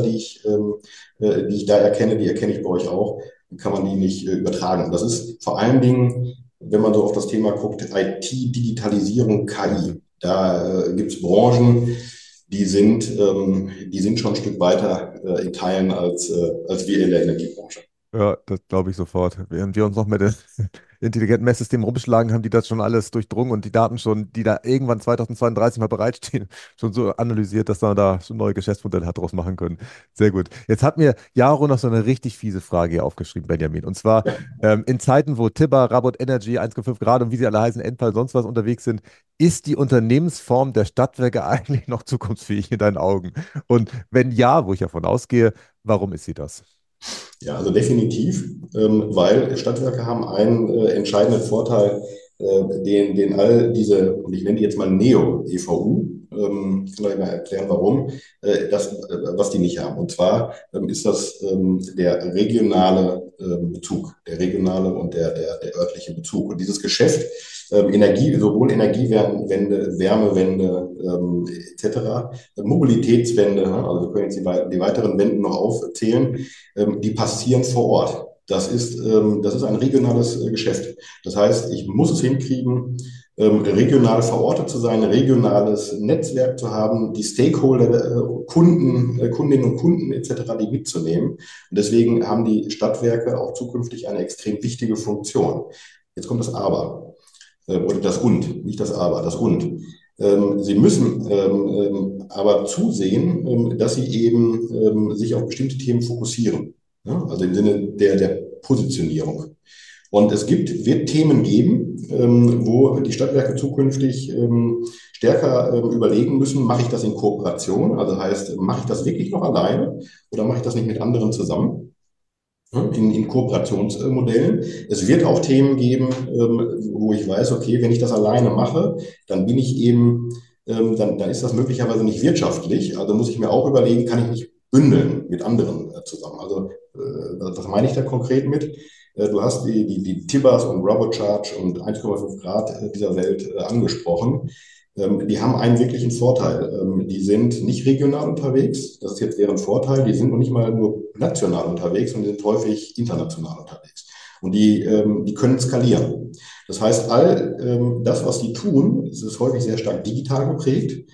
die ich da erkenne, die erkenne ich bei euch auch, kann man die nicht übertragen. Das ist vor allen Dingen, wenn man so auf das Thema guckt, IT, Digitalisierung, KI. Da gibt es Branchen, die sind schon ein Stück weiter in Teilen als wir in der Energiebranche. Ja, das glaube ich sofort. Während wir uns noch mit den intelligenten Messsystemen rumschlagen, haben die das schon alles durchdrungen und die Daten schon, die da irgendwann 2032 mal bereitstehen, schon so analysiert, dass man da schon neue Geschäftsmodelle hat draus machen können. Sehr gut. Jetzt hat mir Jaro noch so eine richtig fiese Frage hier aufgeschrieben, Benjamin. Und zwar in Zeiten, wo Tibber, Rabot Energy, 1,5 Grad und wie sie alle heißen, Enpal, sonst was unterwegs sind, ist die Unternehmensform der Stadtwerke eigentlich noch zukunftsfähig in deinen Augen? Und wenn ja, wo ich davon ausgehe, warum ist sie das? Ja, also definitiv, weil Stadtwerke haben einen entscheidenden Vorteil, den all diese, und ich nenne die jetzt mal Neo-EVU, ich kann euch mal erklären, warum, was die nicht haben. Und zwar ist das der regionale Bezug, der regionale und der örtliche Bezug. Und dieses Geschäft, Energie, sowohl Energiewende, Wärmewende etc., Mobilitätswende, ne, also wir können jetzt die weiteren Wenden noch aufzählen, die passieren vor Ort. Das ist ein regionales Geschäft. Das heißt, ich muss es hinkriegen, regional verortet zu sein, ein regionales Netzwerk zu haben, die Stakeholder, Kunden, Kundinnen und Kunden etc., die mitzunehmen. Und deswegen haben die Stadtwerke auch zukünftig eine extrem wichtige Funktion. Jetzt kommt das Aber oder das Und, nicht das Aber, das Und. Sie müssen aber zusehen, dass sie eben sich auf bestimmte Themen fokussieren. Ja? Also im Sinne der Positionierung. Und wird Themen geben, wo die Stadtwerke zukünftig stärker überlegen müssen, mache ich das in Kooperation? Also heißt, mache ich das wirklich noch alleine oder mache ich das nicht mit anderen zusammen? In Kooperationsmodellen. Es wird auch Themen geben, wo ich weiß, okay, wenn ich das alleine mache, dann bin ich eben, dann ist das möglicherweise nicht wirtschaftlich. Also muss ich mir auch überlegen, kann ich mich bündeln mit anderen zusammen. Also was meine ich da konkret mit? Du hast die Tibbers und Robocharge und 1,5 Grad dieser Welt angesprochen. Die haben einen wirklichen Vorteil. Die sind nicht regional unterwegs, das ist jetzt deren Vorteil. Die sind noch nicht mal nur national unterwegs, sondern die sind häufig international unterwegs. Und die können skalieren. Das heißt, all das, was die tun, es ist häufig sehr stark digital geprägt,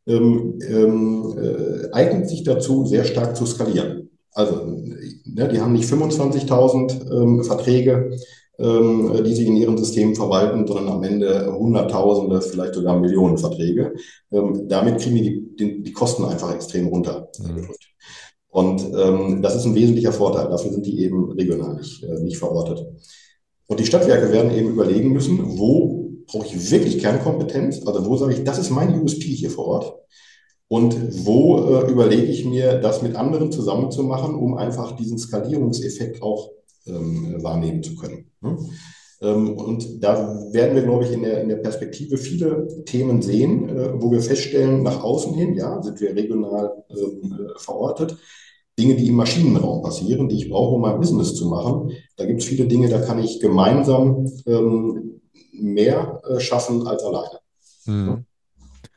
eignet sich dazu, sehr stark zu skalieren. Also, ne, die haben nicht 25.000 Verträge, die sie in ihren Systemen verwalten, sondern am Ende Hunderttausende, vielleicht sogar Millionen Verträge. Damit kriegen die Kosten einfach extrem runter. Mhm. Und das ist ein wesentlicher Vorteil. Dafür sind die eben regional nicht verortet. Und die Stadtwerke werden eben überlegen müssen, wo brauche ich wirklich Kernkompetenz? Also wo sage ich, das ist mein USP hier vor Ort. Und wo überlege ich mir, das mit anderen zusammen zu machen, um einfach diesen Skalierungseffekt auch wahrnehmen zu können. Ne? Und da werden wir, glaube ich, in der Perspektive viele Themen sehen, wo wir feststellen, nach außen hin, ja, sind wir regional verortet. Dinge, die im Maschinenraum passieren, die ich brauche, um mein Business zu machen. Da gibt es viele Dinge, da kann ich gemeinsam mehr schaffen als alleine. Mhm.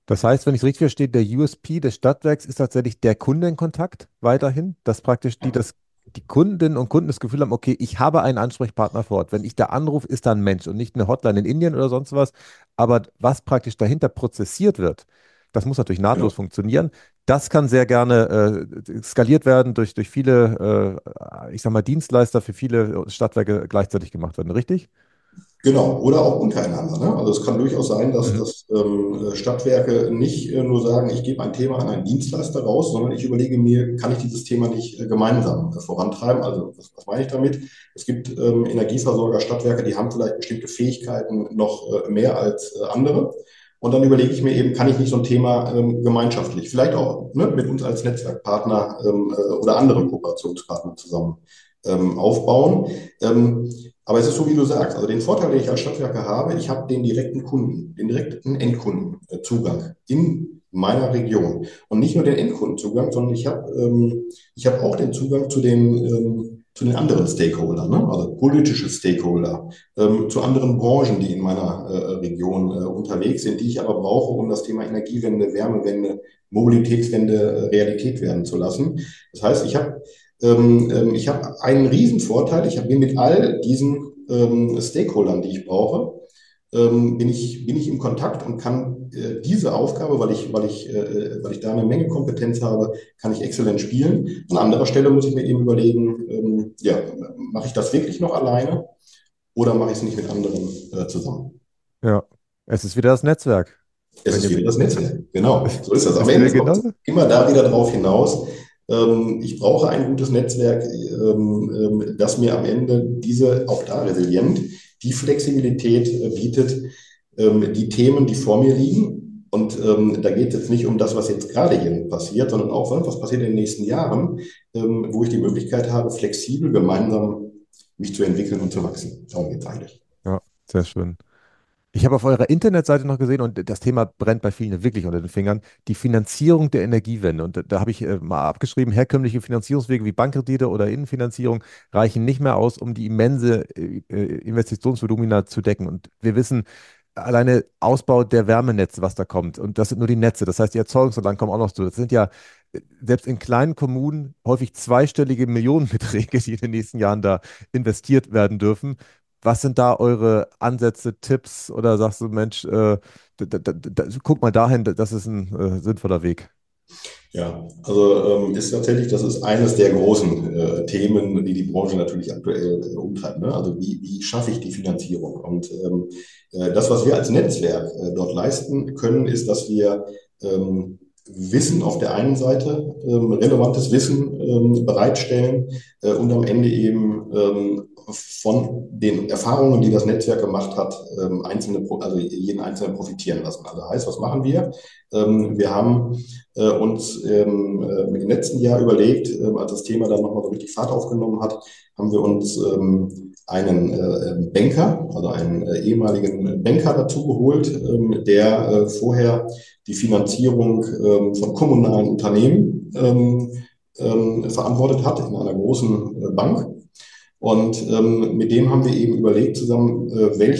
Das heißt, wenn ich es richtig verstehe, der USP des Stadtwerks ist tatsächlich der Kundenkontakt weiterhin, dass praktisch die Kundinnen und Kunden das Gefühl haben, okay, ich habe einen Ansprechpartner vor Ort. Wenn ich da anrufe, ist da ein Mensch und nicht eine Hotline in Indien oder sonst was. Aber was praktisch dahinter prozessiert wird, das muss natürlich nahtlos Genau. funktionieren. Das kann sehr gerne skaliert werden durch viele, ich sag mal, Dienstleister für viele Stadtwerke gleichzeitig gemacht werden, richtig? Genau, oder auch untereinander. Ne? Also es kann durchaus sein, Mhm. dass Stadtwerke nicht nur sagen, ich gebe ein Thema an einen Dienstleister raus, sondern ich überlege mir, kann ich dieses Thema nicht gemeinsam vorantreiben? Also was meine ich damit? Es gibt Energieversorger, Stadtwerke, die haben vielleicht bestimmte Fähigkeiten noch mehr als andere. Und dann überlege ich mir eben, kann ich nicht so ein Thema gemeinschaftlich, vielleicht auch ne, mit uns als Netzwerkpartner oder anderen Kooperationspartner zusammen aufbauen. Aber es ist so, wie du sagst, also den Vorteil, den ich als Stadtwerke habe, ich habe den direkten Kunden, den direkten Endkundenzugang in meiner Region. Und nicht nur den Endkundenzugang, sondern ich hab auch den Zugang zu den anderen Stakeholdern, ne? Also politische Stakeholder, zu anderen Branchen, die in meiner Region unterwegs sind, die ich aber brauche, um das Thema Energiewende, Wärmewende, Mobilitätswende Realität werden zu lassen. Das heißt, ich habe einen riesen Vorteil. Ich habe mir mit all diesen Stakeholdern, die ich brauche, bin ich im Kontakt und kann diese Aufgabe, weil ich da eine Menge Kompetenz habe, kann ich exzellent spielen. An anderer Stelle muss ich mir eben überlegen, ja, mache ich das wirklich noch alleine oder mache ich es nicht mit anderen zusammen? Ja, es ist wieder das Netzwerk, Es ist wieder Benjamin. das Netzwerk. Genau, so ist das. Am Ist wieder Ende kommt genau. es immer da wieder drauf hinaus. Ich brauche ein gutes Netzwerk, das mir am Ende diese, auch da resilient, die Flexibilität bietet, die Themen, die vor mir liegen. Und da geht es jetzt nicht um das, was jetzt gerade hier passiert, sondern auch, was passiert in den nächsten Jahren, wo ich die Möglichkeit habe, flexibel gemeinsam mich zu entwickeln und zu wachsen. Darum geht es eigentlich. Ja, sehr schön. Ich habe auf eurer Internetseite noch gesehen, und das Thema brennt bei vielen wirklich unter den Fingern, die Finanzierung der Energiewende. Und da habe ich mal abgeschrieben, herkömmliche Finanzierungswege wie Bankkredite oder Innenfinanzierung reichen nicht mehr aus, um die immense Investitionsvolumina zu decken. Und wir wissen, alleine Ausbau der Wärmenetze, was da kommt, und das sind nur die Netze, das heißt, die Erzeugungsanlagen kommen auch noch zu. Das sind ja selbst in kleinen Kommunen häufig zweistellige Millionenbeträge, die in den nächsten Jahren da investiert werden dürfen. Was sind da eure Ansätze, Tipps oder sagst du, Mensch, guck mal dahin, das ist ein sinnvoller Weg? Ja, also ist tatsächlich, das ist eines der großen Themen, die die Branche natürlich aktuell umtreibt. Ne? Also wie schaffe ich die Finanzierung? Und das, was wir als Netzwerk dort leisten können, ist, dass wir Wissen auf der einen Seite, relevantes Wissen bereitstellen und am Ende eben von den Erfahrungen, die das Netzwerk gemacht hat, also jeden Einzelnen profitieren lassen. Also heißt, was machen wir? Wir haben uns im letzten Jahr überlegt, als das Thema dann nochmal so richtig Fahrt aufgenommen hat, haben wir uns einen Banker, also einen ehemaligen Banker dazu geholt, der vorher die Finanzierung von kommunalen Unternehmen verantwortet hat in einer großen Bank. Und mit dem haben wir eben überlegt zusammen,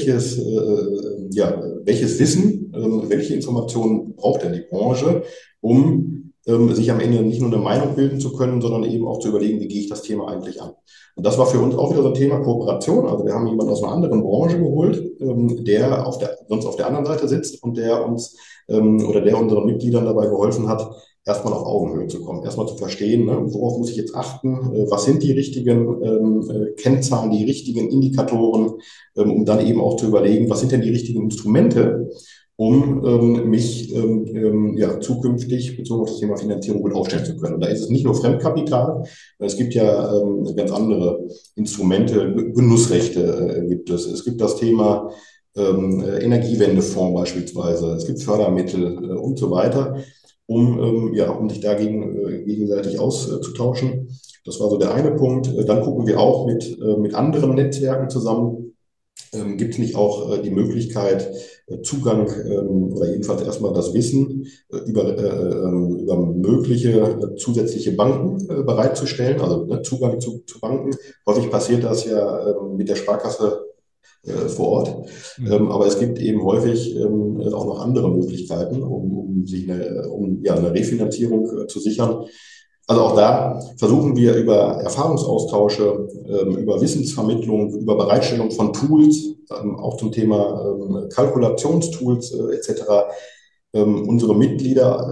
welches Wissen, welche Informationen braucht denn die Branche, um sich am Ende nicht nur eine Meinung bilden zu können, sondern eben auch zu überlegen, wie gehe ich das Thema eigentlich an. Und das war für uns auch wieder so ein Thema Kooperation. Also wir haben jemanden aus einer anderen Branche geholt, der sonst auf der anderen Seite sitzt und der uns oder der unseren Mitgliedern dabei geholfen hat, erstmal auf Augenhöhe zu kommen, erstmal zu verstehen, ne, worauf muss ich jetzt achten, was sind die richtigen Kennzahlen, die richtigen Indikatoren, um dann eben auch zu überlegen, was sind denn die richtigen Instrumente, um mich ja, zukünftig bezogen auf das Thema Finanzierung gut aufstellen zu können. Und da ist es nicht nur Fremdkapital, es gibt ja ganz andere Instrumente, Genussrechte gibt es. Es gibt das Thema Energiewendefonds beispielsweise, es gibt Fördermittel und so weiter, um sich gegenseitig auszutauschen. Das war so der eine Punkt. Dann gucken wir auch mit anderen Netzwerken zusammen. Gibt es nicht auch die Möglichkeit, Zugang oder jedenfalls erstmal das Wissen über mögliche zusätzliche Banken bereitzustellen, also ne, Zugang zu Banken. Häufig passiert das ja mit der Sparkasse vor Ort. Aber es gibt eben häufig auch noch andere Möglichkeiten, eine Refinanzierung zu sichern. Also auch da versuchen wir über Erfahrungsaustausche, über Wissensvermittlung, über Bereitstellung von Tools, auch zum Thema Kalkulationstools etc., unsere Mitglieder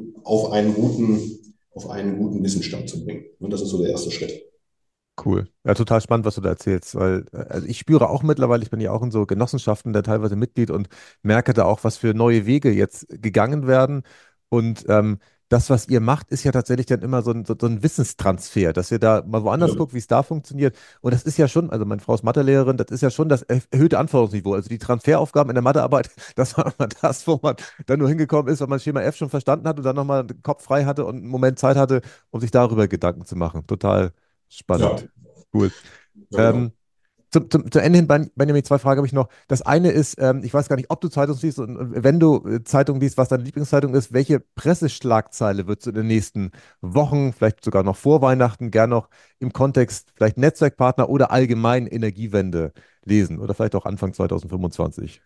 auf einen guten Wissensstand zu bringen. Und das ist so der erste Schritt. Cool. Ja, total spannend, was du da erzählst, weil also ich spüre auch mittlerweile, ich bin ja auch in so Genossenschaften da teilweise Mitglied und merke da auch, was für neue Wege jetzt gegangen werden. Und das, was ihr macht, ist ja tatsächlich dann immer so ein Wissenstransfer, dass ihr da mal Ja, woanders guckt, wie es da funktioniert. Und das ist ja schon, also meine Frau ist Mathelehrerin, das ist ja schon das erhöhte Anforderungsniveau. Also die Transferaufgaben in der Mathearbeit, das war immer das, wo man dann nur hingekommen ist, weil man Schema F schon verstanden hat und dann nochmal den Kopf frei hatte und einen Moment Zeit hatte, um sich darüber Gedanken zu machen. Total ja, spannend. Cool. ja, genau. Ähm, zum Ende hin, Benjamin, zwei Fragen habe ich noch. Das eine ist, ich weiß gar nicht, ob du Zeitung liest und wenn du Zeitung liest, was deine Lieblingszeitung ist, welche Presseschlagzeile würdest du in den nächsten Wochen, vielleicht sogar noch vor Weihnachten, gern noch im Kontext vielleicht Netzwerkpartner oder allgemein Energiewende lesen oder vielleicht auch Anfang 2025?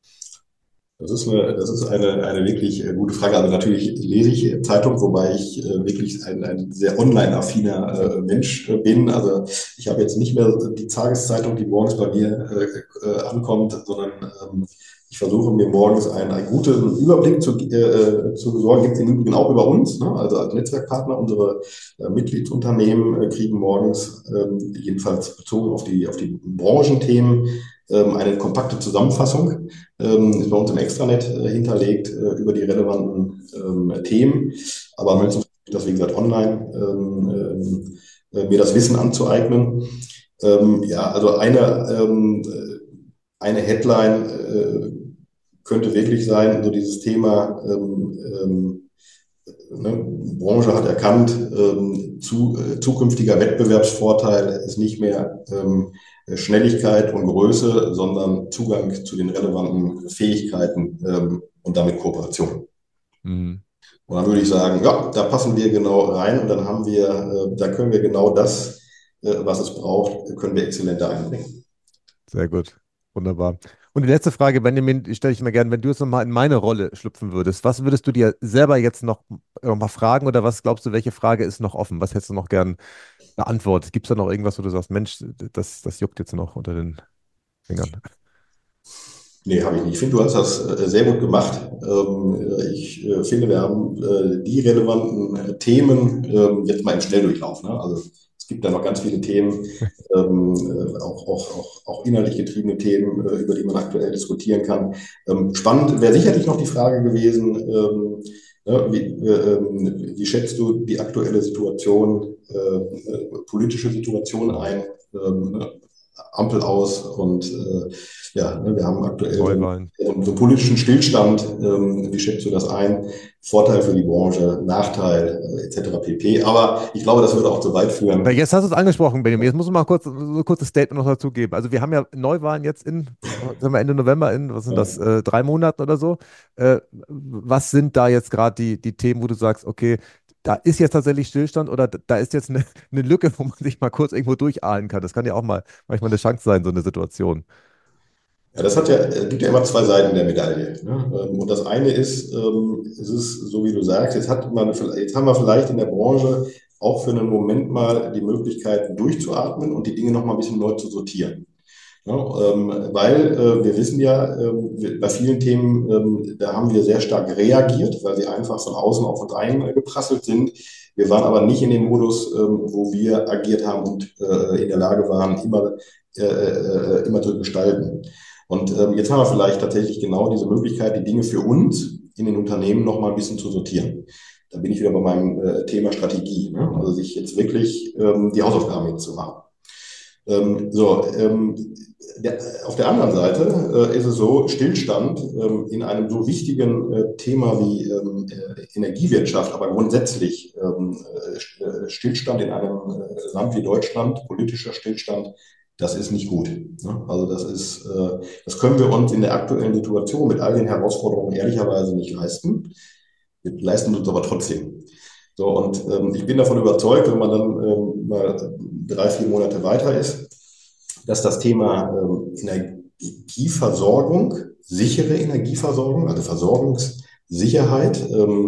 Das ist eine wirklich gute Frage. Also natürlich lese ich Zeitung, wobei ich wirklich ein sehr online-affiner Mensch bin. Also ich habe jetzt nicht mehr die Tageszeitung, die morgens bei mir ankommt, sondern ich versuche mir morgens einen guten Überblick zu besorgen. Gibt es im Übrigen auch über uns, ne? Also als Netzwerkpartner. Unsere Mitgliedsunternehmen kriegen morgens, jedenfalls bezogen auf die Branchenthemen, eine kompakte Zusammenfassung ist bei uns im Extranet hinterlegt über die relevanten Themen. Aber ansonsten das, wie gesagt, online, mir das Wissen anzueignen. Ja, also eine Headline könnte wirklich sein, so dieses Thema, ne, Branche hat erkannt, zukünftiger Wettbewerbsvorteil ist nicht mehr Schnelligkeit und Größe, sondern Zugang zu den relevanten Fähigkeiten und damit Kooperation. Mhm. Und dann würde ich sagen, ja, da passen wir genau rein und dann da können wir genau das, was es braucht, können wir exzellent da einbringen. Sehr gut. Wunderbar. Und die letzte Frage, Benjamin, die stelle ich mir gerne, wenn du jetzt nochmal in meine Rolle schlüpfen würdest, was würdest du dir selber jetzt noch mal fragen oder was glaubst du, welche Frage ist noch offen? Was hättest du noch gern beantwortet? Gibt es da noch irgendwas, wo du sagst, Mensch, das juckt jetzt noch unter den Fingern? Nee, habe ich nicht. Ich finde, du hast das sehr gut gemacht. Ich finde, wir haben die relevanten Themen jetzt mal im Schnelldurchlauf. Ne? Also es gibt da noch ganz viele Themen, auch inhaltlich getriebene Themen, über die man aktuell diskutieren kann. Spannend wäre sicherlich noch die Frage gewesen, ne, wie schätzt du die aktuelle Situation, politische Situation ein? Ne? Ampel aus und ja, ne, wir haben aktuell Neuwahlen. so einen politischen Stillstand. Wie schätzt du das ein? Vorteil für die Branche, Nachteil etc. pp. Aber ich glaube, das würde auch zu weit Na, führen. jetzt hast du es angesprochen, Benjamin. Jetzt muss ich mal kurz so ein kurzes Statement noch dazu geben. Also wir haben ja Neuwahlen jetzt sagen wir Ende November, was sind das, Ja. 3 Monaten oder so. Was sind da jetzt gerade die Themen, wo du sagst, okay, da ist jetzt tatsächlich Stillstand oder da ist jetzt eine Lücke, wo man sich mal kurz irgendwo durchahlen kann. Das kann ja auch mal manchmal eine Chance sein, so eine Situation. Ja, das hat ja, gibt ja immer zwei Seiten der Medaille. Ne? Und das eine ist, es ist so wie du sagst, jetzt haben wir vielleicht in der Branche auch für einen Moment mal die Möglichkeit durchzuatmen und die Dinge noch mal ein bisschen neu zu sortieren. Ja, weil wir wissen ja, bei vielen Themen, da haben wir sehr stark reagiert, weil sie einfach von außen auf uns eingeprasselt sind. Wir waren aber nicht in dem Modus, wo wir agiert haben und in der Lage waren, immer zu gestalten. Und jetzt haben wir vielleicht tatsächlich genau diese Möglichkeit, die Dinge für uns in den Unternehmen noch mal ein bisschen zu sortieren. Da bin ich wieder bei meinem Thema Strategie, ne? Also sich jetzt wirklich die Hausaufgaben jetzt zu machen. Ähm, so, ähm, auf der anderen Seite ist es so, Stillstand in einem so wichtigen Thema wie Energiewirtschaft, aber grundsätzlich Stillstand in einem Land wie Deutschland, politischer Stillstand, das ist nicht gut. Ne? Also das können wir uns in der aktuellen Situation mit all den Herausforderungen ehrlicherweise nicht leisten. Wir leisten uns aber trotzdem. So, und ich bin davon überzeugt, wenn man dann mal 3, 4 Monate weiter ist, dass das Thema Energieversorgung, sichere Energieversorgung, also Versorgungssicherheit,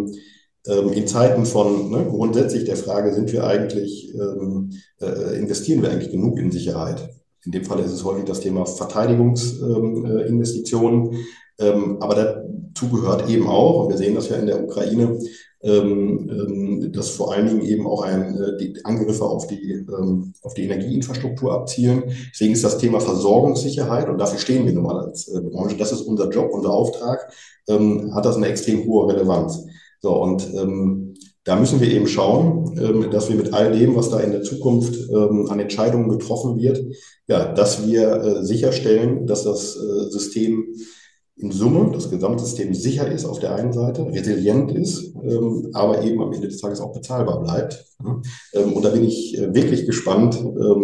in Zeiten von grundsätzlich der Frage, investieren wir eigentlich genug in Sicherheit? In dem Fall ist es häufig das Thema Verteidigungsinvestitionen. Aber dazu gehört eben auch, und wir sehen das ja in der Ukraine, dass vor allen Dingen eben auch die Angriffe auf die Energieinfrastruktur abzielen. Deswegen ist das Thema Versorgungssicherheit, und dafür stehen wir nun mal als Branche, das ist unser Job, unser Auftrag, hat das eine extrem hohe Relevanz. So, und da müssen wir eben schauen, dass wir mit all dem, was da in der Zukunft an Entscheidungen getroffen wird, ja, dass wir sicherstellen, dass das System in Summe, das Gesamtsystem sicher ist auf der einen Seite, resilient ist, aber eben am Ende des Tages auch bezahlbar bleibt. Und da bin ich wirklich gespannt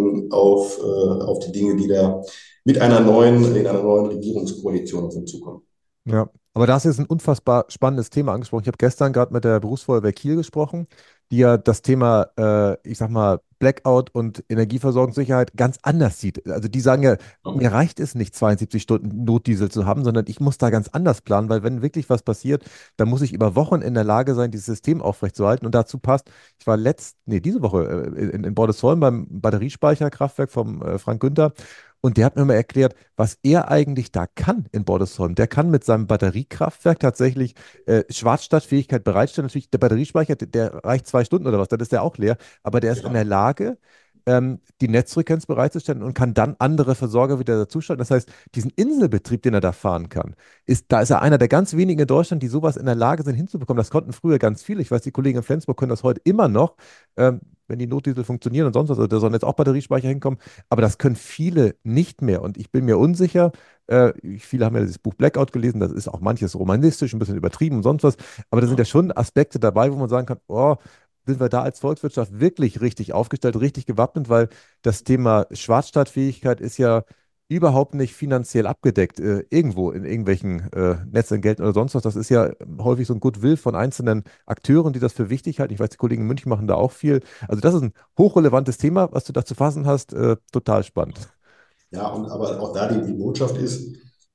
auf die Dinge, die da in einer neuen Regierungskoalition auf uns zukommen. Ja, aber das ist ein unfassbar spannendes Thema angesprochen. Ich habe gestern gerade mit der Berufsfeuerwehr Kiel gesprochen, die ja das Thema, ich sag mal, Blackout und Energieversorgungssicherheit ganz anders sieht. Also die sagen ja, mir reicht es nicht, 72 Stunden Notdiesel zu haben, sondern ich muss da ganz anders planen, weil wenn wirklich was passiert, dann muss ich über Wochen in der Lage sein, dieses System aufrechtzuerhalten. Und dazu passt, ich war diese Woche in Bordesholm beim Batteriespeicherkraftwerk vom Frank Günther. Und der hat mir mal erklärt, was er eigentlich da kann in Bordesholm. Der kann mit seinem Batteriekraftwerk tatsächlich Schwarzstadtfähigkeit bereitstellen. Natürlich, der Batteriespeicher, der reicht 2 Stunden oder was, dann ist der auch leer. Aber der ist in der Lage, die Netzfrequenz bereitzustellen und kann dann andere Versorger wieder dazuschalten. Das heißt, diesen Inselbetrieb, den er da fahren kann, da ist er einer der ganz wenigen in Deutschland, die sowas in der Lage sind hinzubekommen. Das konnten früher ganz viele. Ich weiß, die Kollegen in Flensburg können das heute immer noch, wenn die Notdiesel funktionieren und sonst was. Also da sollen jetzt auch Batteriespeicher hinkommen. Aber das können viele nicht mehr. Und ich bin mir unsicher. Viele haben ja das Buch Blackout gelesen. Das ist auch manches romanistisch, ein bisschen übertrieben und sonst was. Aber da sind ja schon Aspekte dabei, wo man sagen kann, oh, sind wir da als Volkswirtschaft wirklich richtig aufgestellt, richtig gewappnet, weil das Thema Schwarzstadtfähigkeit ist ja überhaupt nicht finanziell abgedeckt, irgendwo in irgendwelchen Netzentgelten oder sonst was. Das ist ja häufig so ein Goodwill von einzelnen Akteuren, die das für wichtig halten. Ich weiß, die Kollegen in München machen da auch viel. Also das ist ein hochrelevantes Thema, was du da zu fassen hast. Total spannend. Ja, aber auch da die Botschaft ist,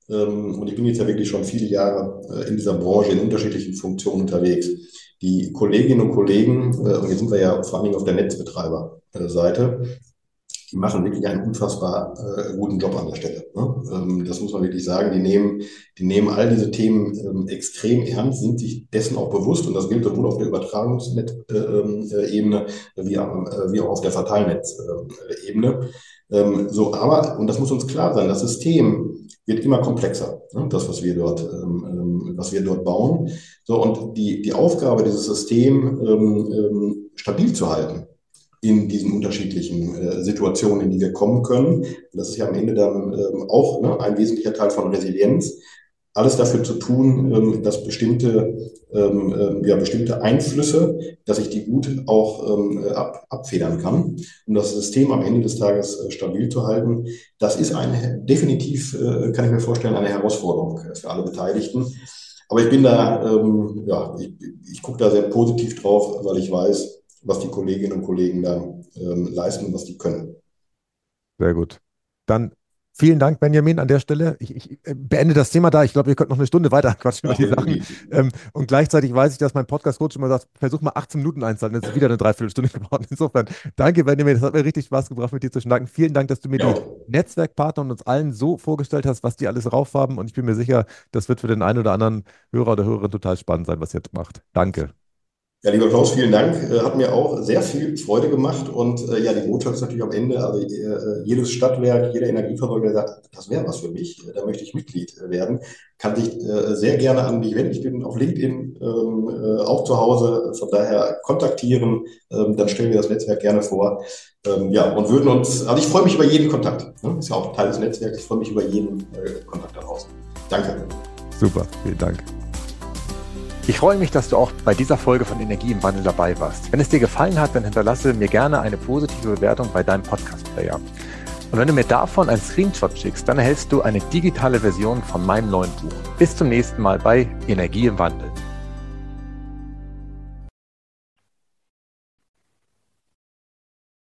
und ich bin jetzt ja wirklich schon viele Jahre in dieser Branche in unterschiedlichen Funktionen unterwegs. Die Kolleginnen und Kollegen, und jetzt sind wir ja vor allen Dingen auf der Netzbetreiberseite, die machen wirklich einen unfassbar guten Job an der Stelle. Ne? Das muss man wirklich sagen. Die nehmen all diese Themen extrem ernst, sind sich dessen auch bewusst. Und das gilt sowohl auf der Übertragungsebene wie auch auf der Verteilnetzebene. Und das muss uns klar sein, das System wird immer komplexer, ne? Das, was wir dort bauen. So, und die Aufgabe, dieses System stabil zu halten in diesen unterschiedlichen Situationen, in die wir kommen können. Und das ist ja am Ende dann auch ein wesentlicher Teil von Resilienz. Alles dafür zu tun, dass bestimmte Einflüsse, dass ich die gut auch abfedern kann, um das System am Ende des Tages stabil zu halten. Das ist definitiv, kann ich mir vorstellen, eine Herausforderung für alle Beteiligten. Aber ich bin da, ich gucke da sehr positiv drauf, weil ich weiß, was die Kolleginnen und Kollegen da leisten und was die können. Sehr gut. Dann vielen Dank, Benjamin, an der Stelle. Ich beende das Thema da. Ich glaube, wir könnten noch eine Stunde weiter quatschen über die Sachen. Und gleichzeitig weiß ich, dass mein Podcast-Coach immer sagt, versuch mal 18 Minuten einzuhalten. Das ist wieder eine Dreiviertelstunde geworden. Insofern, danke, Benjamin. Das hat mir richtig Spaß gebracht, mit dir zu schnacken. Vielen Dank, dass du mir die Netzwerkpartner und uns allen so vorgestellt hast, was die alles drauf haben. Und ich bin mir sicher, das wird für den einen oder anderen Hörer oder Hörerin total spannend sein, was ihr jetzt macht. Danke. Ja, lieber Klaus, vielen Dank. Hat mir auch sehr viel Freude gemacht. Und die Botschaft ist natürlich am Ende, also jedes Stadtwerk, jeder Energieversorger, der sagt, das wäre was für mich, da möchte ich Mitglied werden, kann sich sehr gerne an mich wenden. Ich bin auf LinkedIn auch zu Hause, von daher kontaktieren, dann stellen wir das Netzwerk gerne vor. Und würden uns, also ich freue mich über jeden Kontakt. Ne? Ist ja auch Teil des Netzwerks, ich freue mich über jeden Kontakt da draußen. Danke. Super, vielen Dank. Ich freue mich, dass du auch bei dieser Folge von Energie im Wandel dabei warst. Wenn es dir gefallen hat, dann hinterlasse mir gerne eine positive Bewertung bei deinem Podcast-Player. Und wenn du mir davon einen Screenshot schickst, dann erhältst du eine digitale Version von meinem neuen Buch. Bis zum nächsten Mal bei Energie im Wandel.